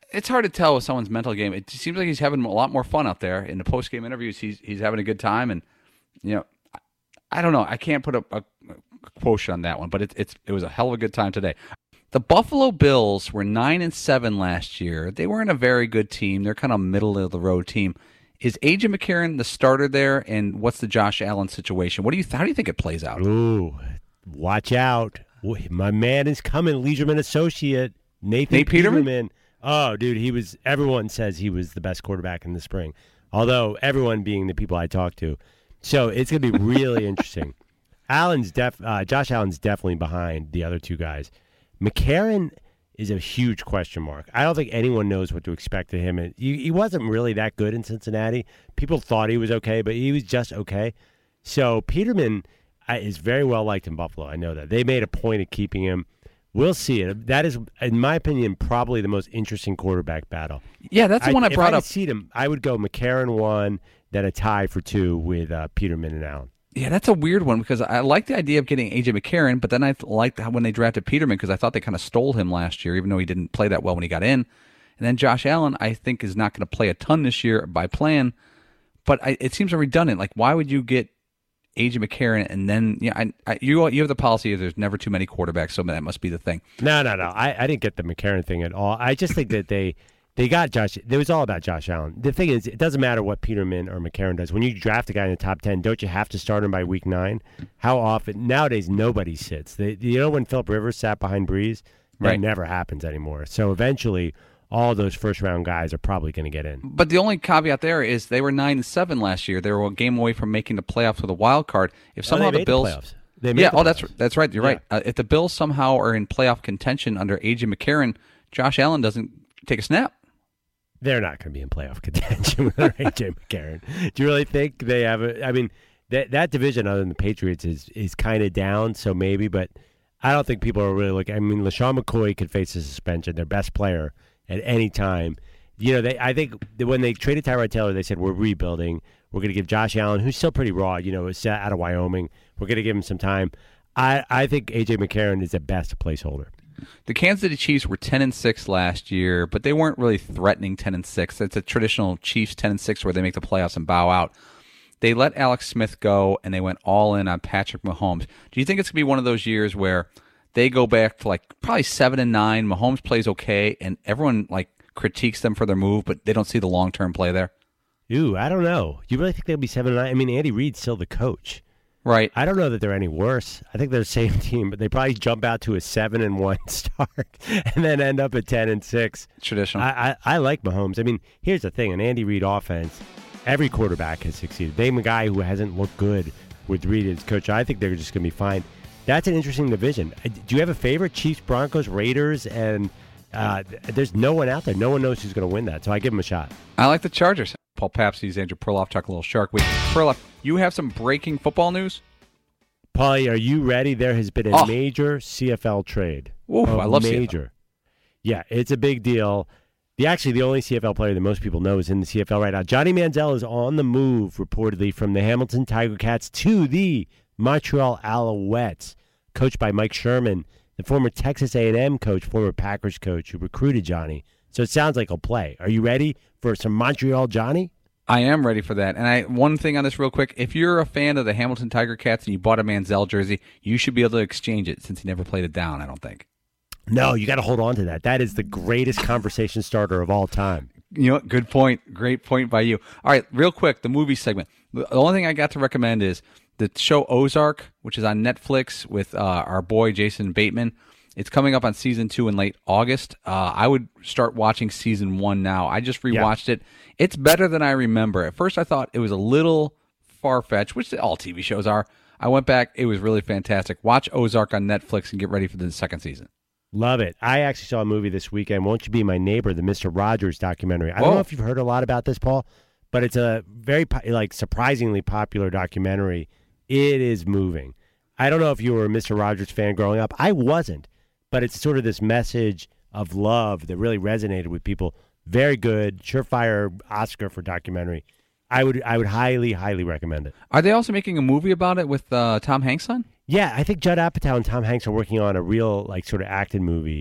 it's hard to tell with someone's mental game. It seems like he's having a lot more fun out there in the post game interviews. He's he's having a good time, and you know, I, I don't know. I can't put a, a, a quotient on that one, but it, it's it was a hell of a good time today. The Buffalo Bills were nine and seven last year. They weren't a very good team. They're kind of middle of the road team. Is A J McCarron the starter there, and what's the Josh Allen situation? What do you how do you think it plays out? Ooh, watch out! My man is coming, Leisure Associate Nathan Nate Peterman. Peterman. Oh, dude, he was. Everyone says he was the best quarterback in the spring. Although everyone being the people I talk to, so it's gonna be really interesting. Allen's def, uh, Josh Allen's definitely behind the other two guys. McCarron is a huge question mark. I don't think anyone knows what to expect of him. He, he wasn't really that good in Cincinnati. People thought he was okay, but he was just okay. So Peterman uh, is very well liked in Buffalo. I know that. They made a point of keeping him. We'll see it. That is, in my opinion, probably the most interesting quarterback battle. Yeah, that's the one I, I brought if I up. If I seed him, I would go McCarron one, then a tie for two with uh, Peterman and Allen. Yeah, that's a weird one because I like the idea of getting A J McCarron, but then I liked how when they drafted Peterman because I thought they kind of stole him last year, even though he didn't play that well when he got in. And then Josh Allen, I think, is not going to play a ton this year by plan, but I, it seems redundant. Like, why would you get A J McCarron and then yeah, I, I, you you have the policy of there's never too many quarterbacks, so that must be the thing. No, no, no. I, I didn't get the McCarron thing at all. I just think that they. They got Josh. It was all about Josh Allen. The thing is, it doesn't matter what Peterman or McCarron does. When you draft a guy in the top ten, don't you have to start him by week nine? How often? Nowadays, nobody sits. They, you know when Philip Rivers sat behind Breeze? That right. never happens anymore. So eventually, all those first-round guys are probably going to get in. But the only caveat there is they were nine and seven last year. They were a game away from making the playoffs with a wild card. If somehow oh, the Bills, the playoffs. They made yeah, the oh, playoffs. that's that's right. You're yeah. right. Uh, if the Bills somehow are in playoff contention under A J McCarron, Josh Allen doesn't take a snap. They're not going to be in playoff contention with A J McCarron. Do you really think they have a? I mean, that that division other than the Patriots is is kind of down. So maybe, but I don't think people are really looking. I mean, LaShawn McCoy could face a suspension. Their best player at any time. You know, they. I think that when they traded Tyrod Taylor, they said we're rebuilding. We're going to give Josh Allen, who's still pretty raw. You know, is out of Wyoming. We're going to give him some time. I I think A J McCarron is the best placeholder. The Kansas City Chiefs were ten and six last year, but they weren't really threatening ten and six. It's a traditional Chiefs ten and six where they make the playoffs and bow out. They let Alex Smith go and they went all in on Patrick Mahomes. Do you think it's going to be one of those years where they go back to like probably seven and nine, Mahomes plays okay, and everyone like critiques them for their move, but they don't see the long-term play there? Ooh, I don't know. You really think they'll be seven and nine? I mean, Andy Reid's still the coach. Right. I don't know that they're any worse. I think they're the same team, but they probably jump out to a seven and one start and then end up at ten and six. Traditional. I, I, I like Mahomes. I mean, here's the thing: an Andy Reid offense, every quarterback has succeeded. Name a guy who hasn't looked good with Reid as coach. I think they're just going to be fine. That's an interesting division. Do you have a favorite? Chiefs, Broncos, Raiders, and uh, there's no one out there. No one knows who's going to win that. So I give them a shot. I like the Chargers. Paul Papsey's Andrew Perloff talk a little Shark Week. Perloff, you have some breaking football news? Paulie, are you ready? There has been a oh. major C F L trade. Ooh, I love major. C F L. Yeah, it's a big deal. The actually the only C F L player that most people know is in the C F L right now. Johnny Manziel is on the move, reportedly, from the Hamilton Tiger Cats to the Montreal Alouettes, coached by Mike Sherman, the former Texas A and M coach, former Packers coach who recruited Johnny. So it sounds like he'll play. Are you ready for some Montreal Johnny? I am ready for that. And I one thing on this real quick. If you're a fan of the Hamilton Tiger Cats and you bought a Manziel jersey, you should be able to exchange it since he never played it down, I don't think. No, you got to hold on to that. That is the greatest conversation starter of all time. You know what? Good point. Great point by you. All right, real quick, the movie segment. The only thing I got to recommend is the show Ozark, which is on Netflix with uh, our boy Jason Bateman. It's coming up on season two in late August. Uh, I would start watching season one now. I just rewatched yeah. it. It's better than I remember. At first, I thought it was a little far-fetched, which all T V shows are. I went back. It was really fantastic. Watch Ozark on Netflix and get ready for the second season. Love it. I actually saw a movie this weekend, Won't You Be My Neighbor, the Mister Rogers documentary. I don't oh. know if you've heard a lot about this, Paul, but it's a very, like, surprisingly popular documentary. It is moving. I don't know if you were a Mister Rogers fan growing up. I wasn't. But it's sort of this message of love that really resonated with people. Very good, surefire Oscar for documentary. I would I would highly, highly recommend it. Are they also making a movie about it with uh, Tom Hanks on? Yeah, I think Judd Apatow and Tom Hanks are working on a real, like, sort of acted movie.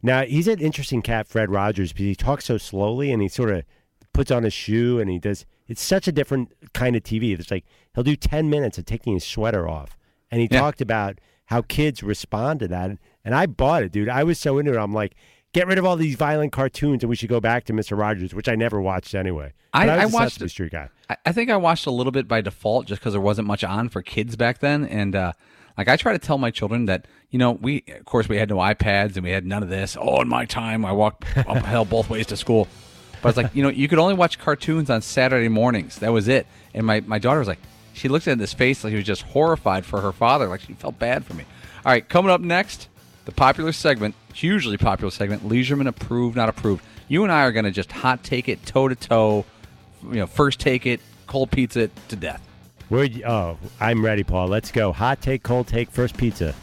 Now, he's an interesting cat, Fred Rogers, because he talks so slowly and he sort of puts on his shoe and he does. It's such a different kind of T V. It's like he'll do ten minutes of taking his sweater off. And he Yeah. talked about how kids respond to that. And I bought it, dude. I was so into it. I'm like, get rid of all these violent cartoons and we should go back to Mister Rogers, which I never watched anyway. I, But I was a watched Sesame it. Street guy. I, I think I watched a little bit by default just because there wasn't much on for kids back then. And uh, like I try to tell my children that, you know, we, of course, we had no iPads and we had none of this. Oh, in my time, I walked uphill both ways to school. But it's like, you know, you could only watch cartoons on Saturday mornings. That was it. And my, my daughter was like, she looked at his face like he was just horrified for her father. Like she felt bad for me. All right, coming up next, the popular segment, hugely popular segment, Leisureman approved, not approved. You and I are going to just hot take it, toe to toe, you know, first take it, cold pizza it to death. Where? Oh, I'm ready, Paul. Let's go. Hot take, cold take, first pizza.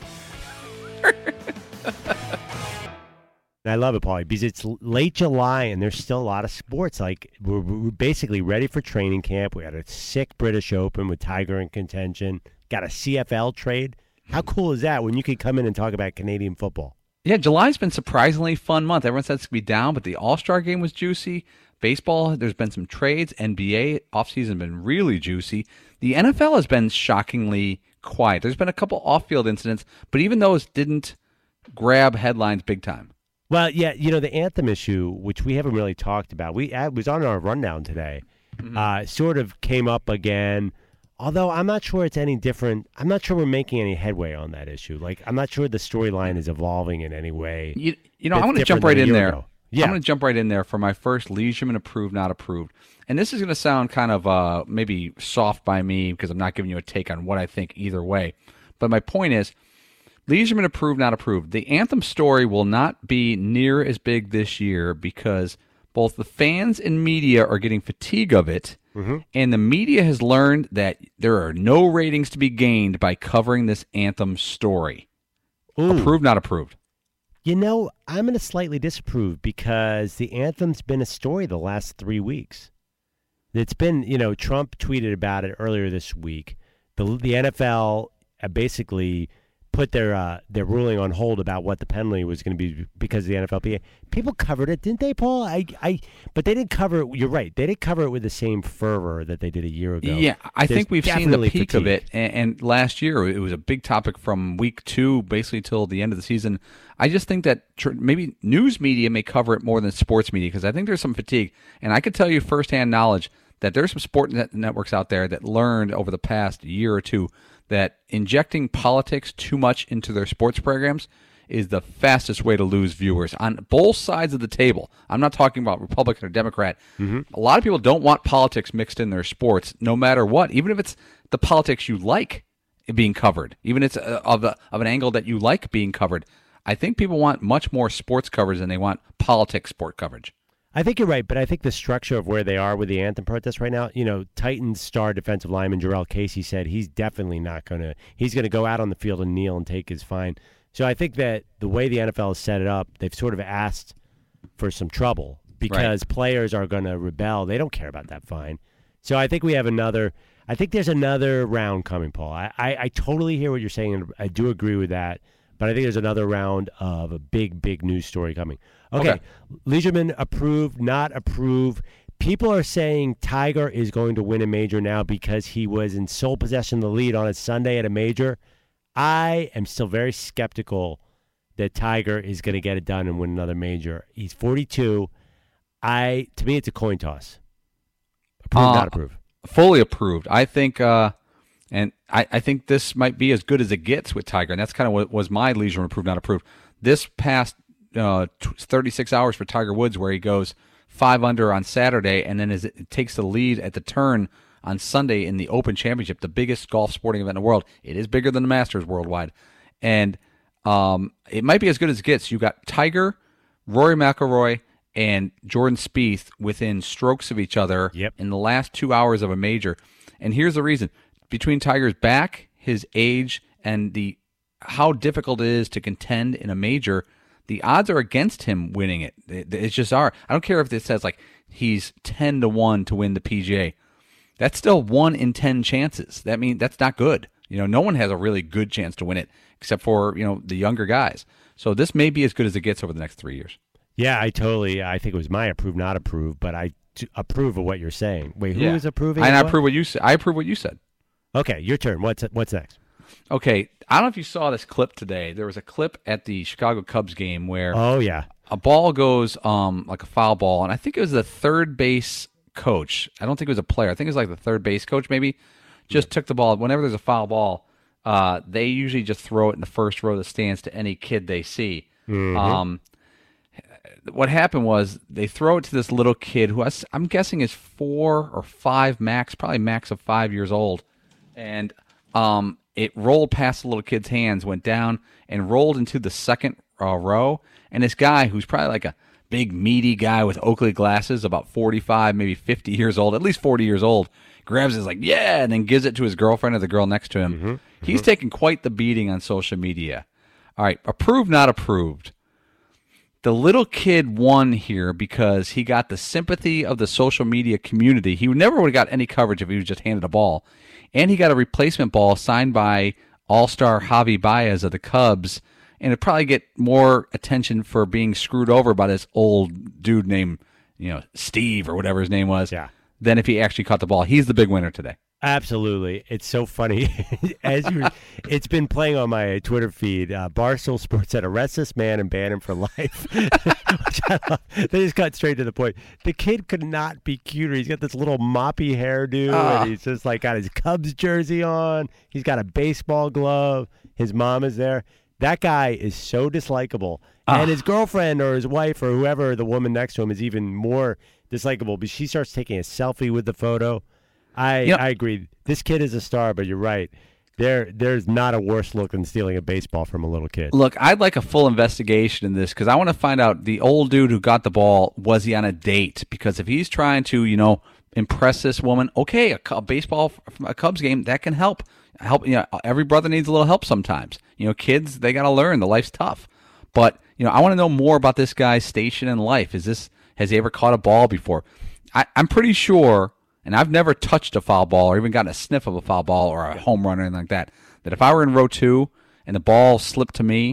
I love it, Paulie, because it's late July and there's still a lot of sports. Like we're, we're basically ready for training camp. We had a sick British Open with Tiger in contention. Got a C F L trade. How cool is that when you could come in and talk about Canadian football? Yeah, July's been surprisingly fun month. Everyone said it's going to be down, but the All-Star game was juicy. Baseball, there's been some trades. N B A offseason has been really juicy. The N F L has been shockingly quiet. There's been a couple off-field incidents, but even those didn't grab headlines big time. Well, yeah, you know, the anthem issue, which we haven't really talked about, we uh, was on our rundown today, mm-hmm. uh, sort of came up again, although I'm not sure it's any different. I'm not sure we're making any headway on that issue. Like, I'm not sure the storyline is evolving in any way. You, you know, I'm going to jump right in there. Ago. Yeah. I'm going to jump right in there for my first Leisureman approved, not approved. And this is going to sound kind of uh, maybe soft by me because I'm not giving you a take on what I think either way. But my point is, Leisureman approved, not approved. The anthem story will not be near as big this year because both the fans and media are getting fatigue of it, mm-hmm. and the media has learned that there are no ratings to be gained by covering this anthem story. Ooh. Approved, not approved. You know, I'm going to slightly disapprove because the anthem's been a story the last three weeks. It's been, you know, Trump tweeted about it earlier this week. The the N F L basically put their uh, their ruling on hold about what the penalty was going to be because of the N F L P A. People covered it, didn't they, Paul? I, I, but they didn't cover it. You're right. They didn't cover it with the same fervor that they did a year ago. Yeah, I There's think we've seen the peak fatigue. of it. And, and last year, it was a big topic from week two, basically till the end of the season. I just think that tr- maybe news media may cover it more than sports media because I think there's some fatigue. And I could tell you firsthand knowledge that there's some sport net- networks out there that learned over the past year or two that injecting politics too much into their sports programs is the fastest way to lose viewers on both sides of the table. I'm not talking about Republican or Democrat. Mm-hmm. A lot of people don't want politics mixed in their sports, no matter what, even if it's the politics you like being covered, even if it's of, a, of an angle that you like being covered. I think people want much more sports coverage than they want politics sport coverage. I think you're right, but I think the structure of where they are with the anthem protest right now, you know, Titans star defensive lineman Jarrell Casey said he's definitely not going to, he's going to go out on the field and kneel and take his fine. So I think that the way the N F L has set it up, they've sort of asked for some trouble because right. players are going to rebel. They don't care about that fine. So I think we have another, I think there's another round coming, Paul. I, I, I totally hear what you're saying, and I do agree with that. But I think there's another round of a big, big news story coming. Okay, okay. Leisureman approved, not approved. People are saying Tiger is going to win a major now because he was in sole possession of the lead on a Sunday at a major. I am still very skeptical that Tiger is going to get it done and win another major. He's forty-two. I to me, it's a coin toss. Approved, uh, not approved. Fully approved. I think. Uh... And I, I think this might be as good as it gets with Tiger, and that's kind of what was my Leisureman approved, not approved. This past uh, thirty-six hours for Tiger Woods, where he goes five under on Saturday, and then as it takes the lead at the turn on Sunday in the Open Championship, the biggest golf sporting event in the world. It is bigger than the Masters worldwide, and um, it might be as good as it gets. You got Tiger, Rory McIlroy, and Jordan Spieth within strokes of each other yep. in the last two hours of a major, and here's the reason. Between Tiger's back, his age, and the how difficult it is to contend in a major, the odds are against him winning it. It's just are. I don't care if it says like he's ten to one to win the P G A. That's still one in ten chances. That means that's not good. You know, no one has a really good chance to win it except for, you know, the younger guys. So this may be as good as it gets over the next three years. Yeah, I totally. I think it was my approve, not approve, but I t- approve of what you're saying. Wait, who Yeah. is approving? I, of I what? approve what you said. I approve what you said. Okay, your turn. What's what's next? Okay, I don't know if you saw this clip today. There was a clip at the Chicago Cubs game where Oh yeah, a ball goes um like a foul ball, and I think it was the third base coach. I don't think it was a player. I think it was like the third base coach maybe just took the ball. Whenever there's a foul ball, uh, they usually just throw it in the first row of the stands to any kid they see. Mm-hmm. Um, what happened was they throw it to this little kid who I s- I'm guessing is four or five max, probably max of five years old, and um, it rolled past the little kid's hands, went down, and rolled into the second uh, row. And this guy, who's probably like a big, meaty guy with Oakley glasses, about forty-five, maybe fifty years old, at least forty years old, grabs it, is like, yeah, and then gives it to his girlfriend or the girl next to him. Mm-hmm. He's taking quite the beating on social media. All right, approved, not approved. The little kid won here because he got the sympathy of the social media community. He never would have got any coverage if he was just handed a ball. And he got a replacement ball signed by all-star Javi Baez of the Cubs, and it'd probably get more attention for being screwed over by this old dude named, you know, Steve or whatever his name was, Yeah. than if he actually caught the ball. He's the big winner today. absolutely. It's so funny. As you, it's been playing on my Twitter feed. Uh, Barstool Sports said arrest this man and ban him for life. Which I love. They just got straight to the point. The kid could not be cuter. He's got this little moppy hairdo, Ah. and he's just like got his Cubs jersey on. He's got a baseball glove. His mom is there. That guy is so dislikable. Ah. And his girlfriend or his wife or whoever, the woman next to him, is even more dislikable because she starts taking a selfie with the photo. I You know- I agree. This kid is a star, but you're right. There there's not a worse look than stealing a baseball from a little kid. Look, I'd like a full investigation in this because I want to find out the old dude who got the ball, was he on a date? Because if he's trying to, you know, impress this woman, okay, a, a baseball from a Cubs game, that can help. Help, you know, every brother needs a little help sometimes. You know, kids, they got to learn. The life's tough. But, you know, I want to know more about this guy's station in life. Is this, has he ever caught a ball before? I, I'm pretty sure, and I've never touched a foul ball or even gotten a sniff of a foul ball or a home run or anything like that, that if I were in row two and the ball slipped to me,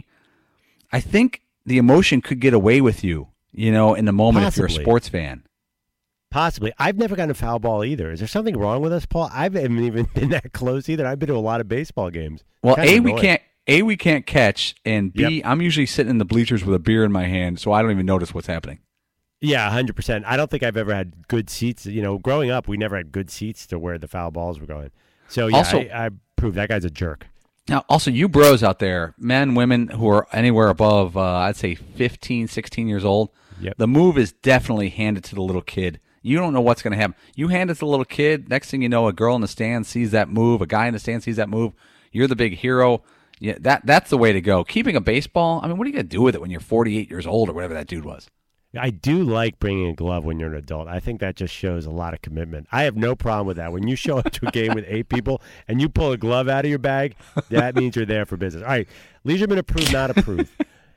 I think the emotion could get away with you, you know, in the moment if you're Possibly. a sports fan. Possibly. I've never gotten a foul ball either. Is there something wrong with us, Paul? I haven't even been that close either. I've been to a lot of baseball games. Well, Kinda A, we annoying. can't. A, we can't catch, and B, Yep. I'm usually sitting in the bleachers with a beer in my hand, so I don't even notice what's happening. Yeah, one hundred percent. I don't think I've ever had good seats. You know, growing up, we never had good seats to where the foul balls were going. So, yeah, Also- I, I prove that guy's a jerk. Now, also, you bros out there, men, women who are anywhere above, uh, I'd say fifteen, sixteen years old, Yep. the move is definitely hand it to the little kid. You don't know what's going to happen. You hand it to the little kid, next thing you know, a girl in the stand sees that move, a guy in the stand sees that move. You're the big hero. Yeah, that that's the way to go. Keeping a baseball, I mean, what are you going to do with it when you're forty-eight years old or whatever that dude was? I do like bringing a glove when you're an adult. I think that just shows a lot of commitment. I have no problem with that. When you show up to a game with eight people and you pull a glove out of your bag, that means you're there for business. All right, Leisureman approved, not approved.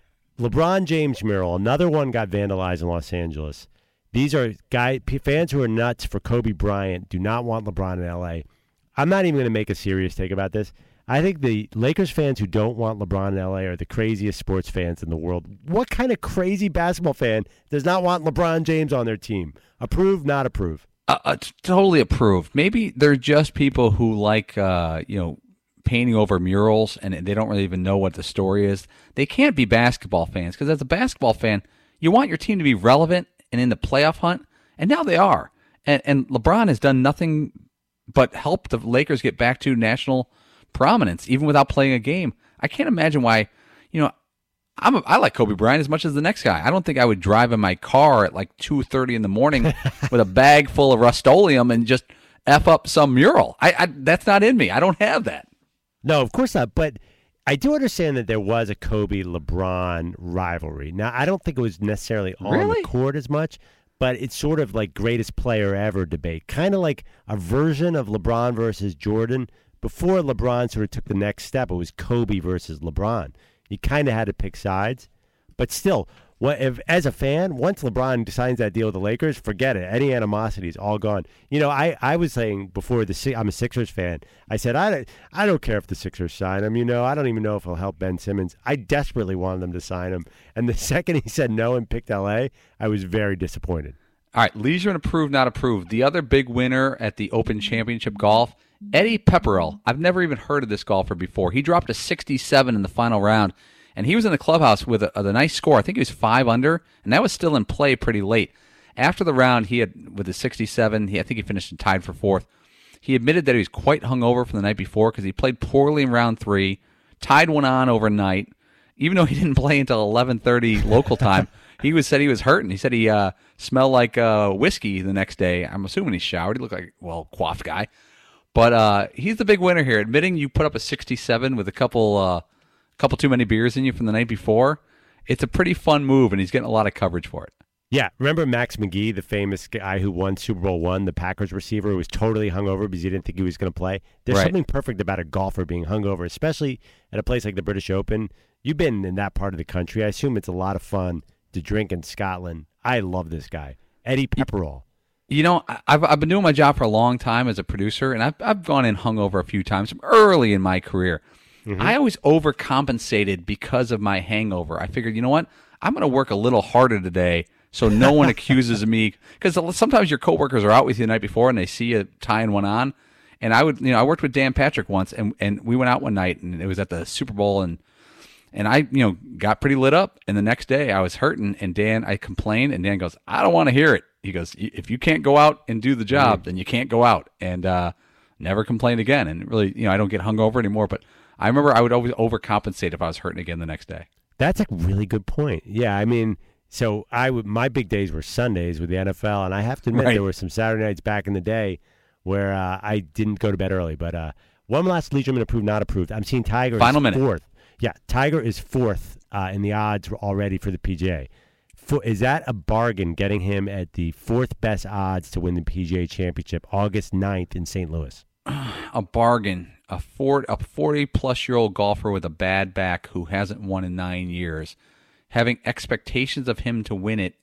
LeBron James mural, another one got vandalized in Los Angeles. These are guy p- fans who are nuts for Kobe Bryant, do not want LeBron in L A. I'm not even going to make a serious take about this. I think the Lakers fans who don't want LeBron in L A are the craziest sports fans in the world. What kind of crazy basketball fan does not want LeBron James on their team? Approve, not approve. Uh, uh, t- totally approved. Maybe they're just people who like, uh, you know, painting over murals and they don't really even know what the story is. They can't be basketball fans because as a basketball fan, you want your team to be relevant and in the playoff hunt, and now they are. And, and LeBron has done nothing but help the Lakers get back to national prominence, even without playing a game. I can't imagine why, you know, I'm a, I like Kobe Bryant as much as the next guy. I don't think I would drive in my car at like two thirty in the morning with a bag full of Rust-Oleum and just F up some mural. I, I That's not in me. I don't have that. No, of course not. But I do understand that there was a Kobe-LeBron rivalry. Now, I don't think it was necessarily on Really? the court as much, but it's sort of like greatest player ever debate. Kind of like a version of LeBron versus Jordan. Before LeBron sort of took the next step, it was Kobe versus LeBron. You kind of had to pick sides. But still, what if as a fan, once LeBron signs that deal with the Lakers, forget it. Any animosity is all gone. You know, I, I was saying before the Si- I'm a Sixers fan. I said I don't, I don't care if the Sixers sign him. You know, I don't even know if he'll help Ben Simmons. I desperately wanted them to sign him, and the second he said no and picked L A, I was very disappointed. All right, Leisure and approved, not approved. The other big winner at the Open Championship Golf, Eddie Pepperell. I've never even heard of this golfer before. He dropped a sixty-seven in the final round, and he was in the clubhouse with a, a nice score. I think he was five under, and that was still in play pretty late. After the round, he had with a sixty-seven. He, I think he finished tied for fourth. He admitted that he was quite hungover from the night before because he played poorly in round three, tied one on overnight. Even though he didn't play until eleven thirty local time, he was said he was hurting. He said he uh, smelled like uh, whiskey the next day. I'm assuming he showered. He looked like well coiffed guy. But uh, he's the big winner here. Admitting you put up a sixty-seven with a couple uh, couple too many beers in you from the night before, it's a pretty fun move, and he's getting a lot of coverage for it. Yeah, remember Max McGee, the famous guy who won Super Bowl one, the Packers receiver who was totally hungover because he didn't think he was going to play? There's Right. something perfect about a golfer being hungover, especially at a place like the British Open. You've been in that part of the country. I assume it's a lot of fun to drink in Scotland. I love this guy, Eddie Pepperell. You know, I- I've I've been doing my job for a long time as a producer, and I've I've gone in hungover a few times early in my career. Mm-hmm. I always overcompensated because of my hangover. I figured, you know what, I'm going to work a little harder today, so no one accuses me. Because sometimes your coworkers are out with you the night before, and they see you tying one on. And I would, you know, I worked with Dan Patrick once, and and we went out one night, and it was at the Super Bowl, and and I, you know, got pretty lit up. And the next day, I was hurting, and Dan, I complained, and Dan goes, I don't want to hear it. He goes, if you can't go out and do the job, then you can't go out. And uh, never complained again. And really, you know, I don't get hungover anymore. But I remember I would always overcompensate if I was hurting again the next day. That's a really good point. Yeah, I mean, so I would my big days were Sundays with the N F L, and I have to admit Right. there were some Saturday nights back in the day where uh, I didn't go to bed early. But uh, one last Leisure approved, not approved. I'm seeing Tiger Final is minute. fourth. Yeah, Tiger is fourth uh, in the odds already for the P G A. For, is that a bargain getting him at the fourth best odds to win the P G A Championship August ninth in Saint Louis? A bargain. A four, a forty-plus-year-old golfer with a bad back who hasn't won in nine years, having expectations of him to win it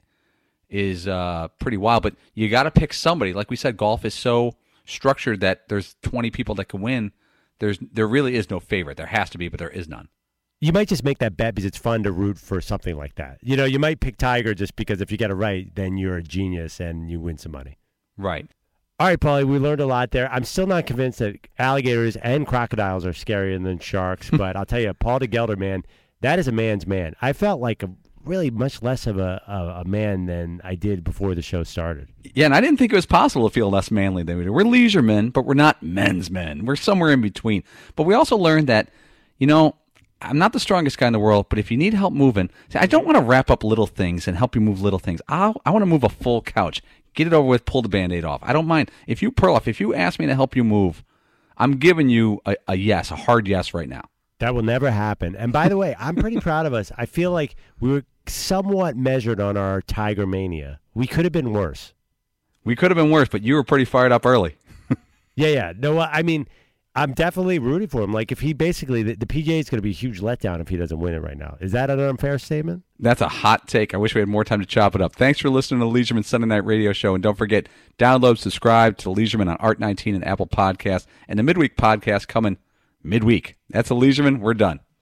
is uh, pretty wild. But you got to pick somebody. Like we said, golf is so structured that there's twenty people that can win. There's there really is no favorite. There has to be, but there is none. You might just make that bet because it's fun to root for something like that. You know, you might pick Tiger just because if you get it right, then you're a genius and you win some money. Right. All right, Paulie, we learned a lot there. I'm still not convinced that alligators and crocodiles are scarier than sharks, but I'll tell you, Paul DeGelder, man, that is a man's man. I felt like a really much less of a, a, a man than I did before the show started. Yeah, and I didn't think it was possible to feel less manly than we do. We're leisure men, but we're not men's men. We're somewhere in between. But we also learned that, you know, I'm not the strongest guy in the world, but if you need help moving, see, I don't want to wrap up little things and help you move little things. I'll, I want to move a full couch. Get it over with, pull the Band-Aid off. I don't mind. If you, Perloff, if you ask me to help you move, I'm giving you a, a yes, a hard yes right now. That will never happen. And by the way, I'm pretty proud of us. I feel like we were somewhat measured on our Tiger Mania. We could have been worse. We could have been worse, but you were pretty fired up early. Yeah, yeah. No, I mean, I'm definitely rooting for him. Like, if he basically, the, the P G A is going to be a huge letdown if he doesn't win it right now. Is that an unfair statement? That's a hot take. I wish we had more time to chop it up. Thanks for listening to the Leisureman Sunday Night Radio Show. And don't forget, download, subscribe to the Leisureman on Art nineteen and Apple Podcasts. And the Midweek Podcast coming midweek. That's the Leisureman. We're done.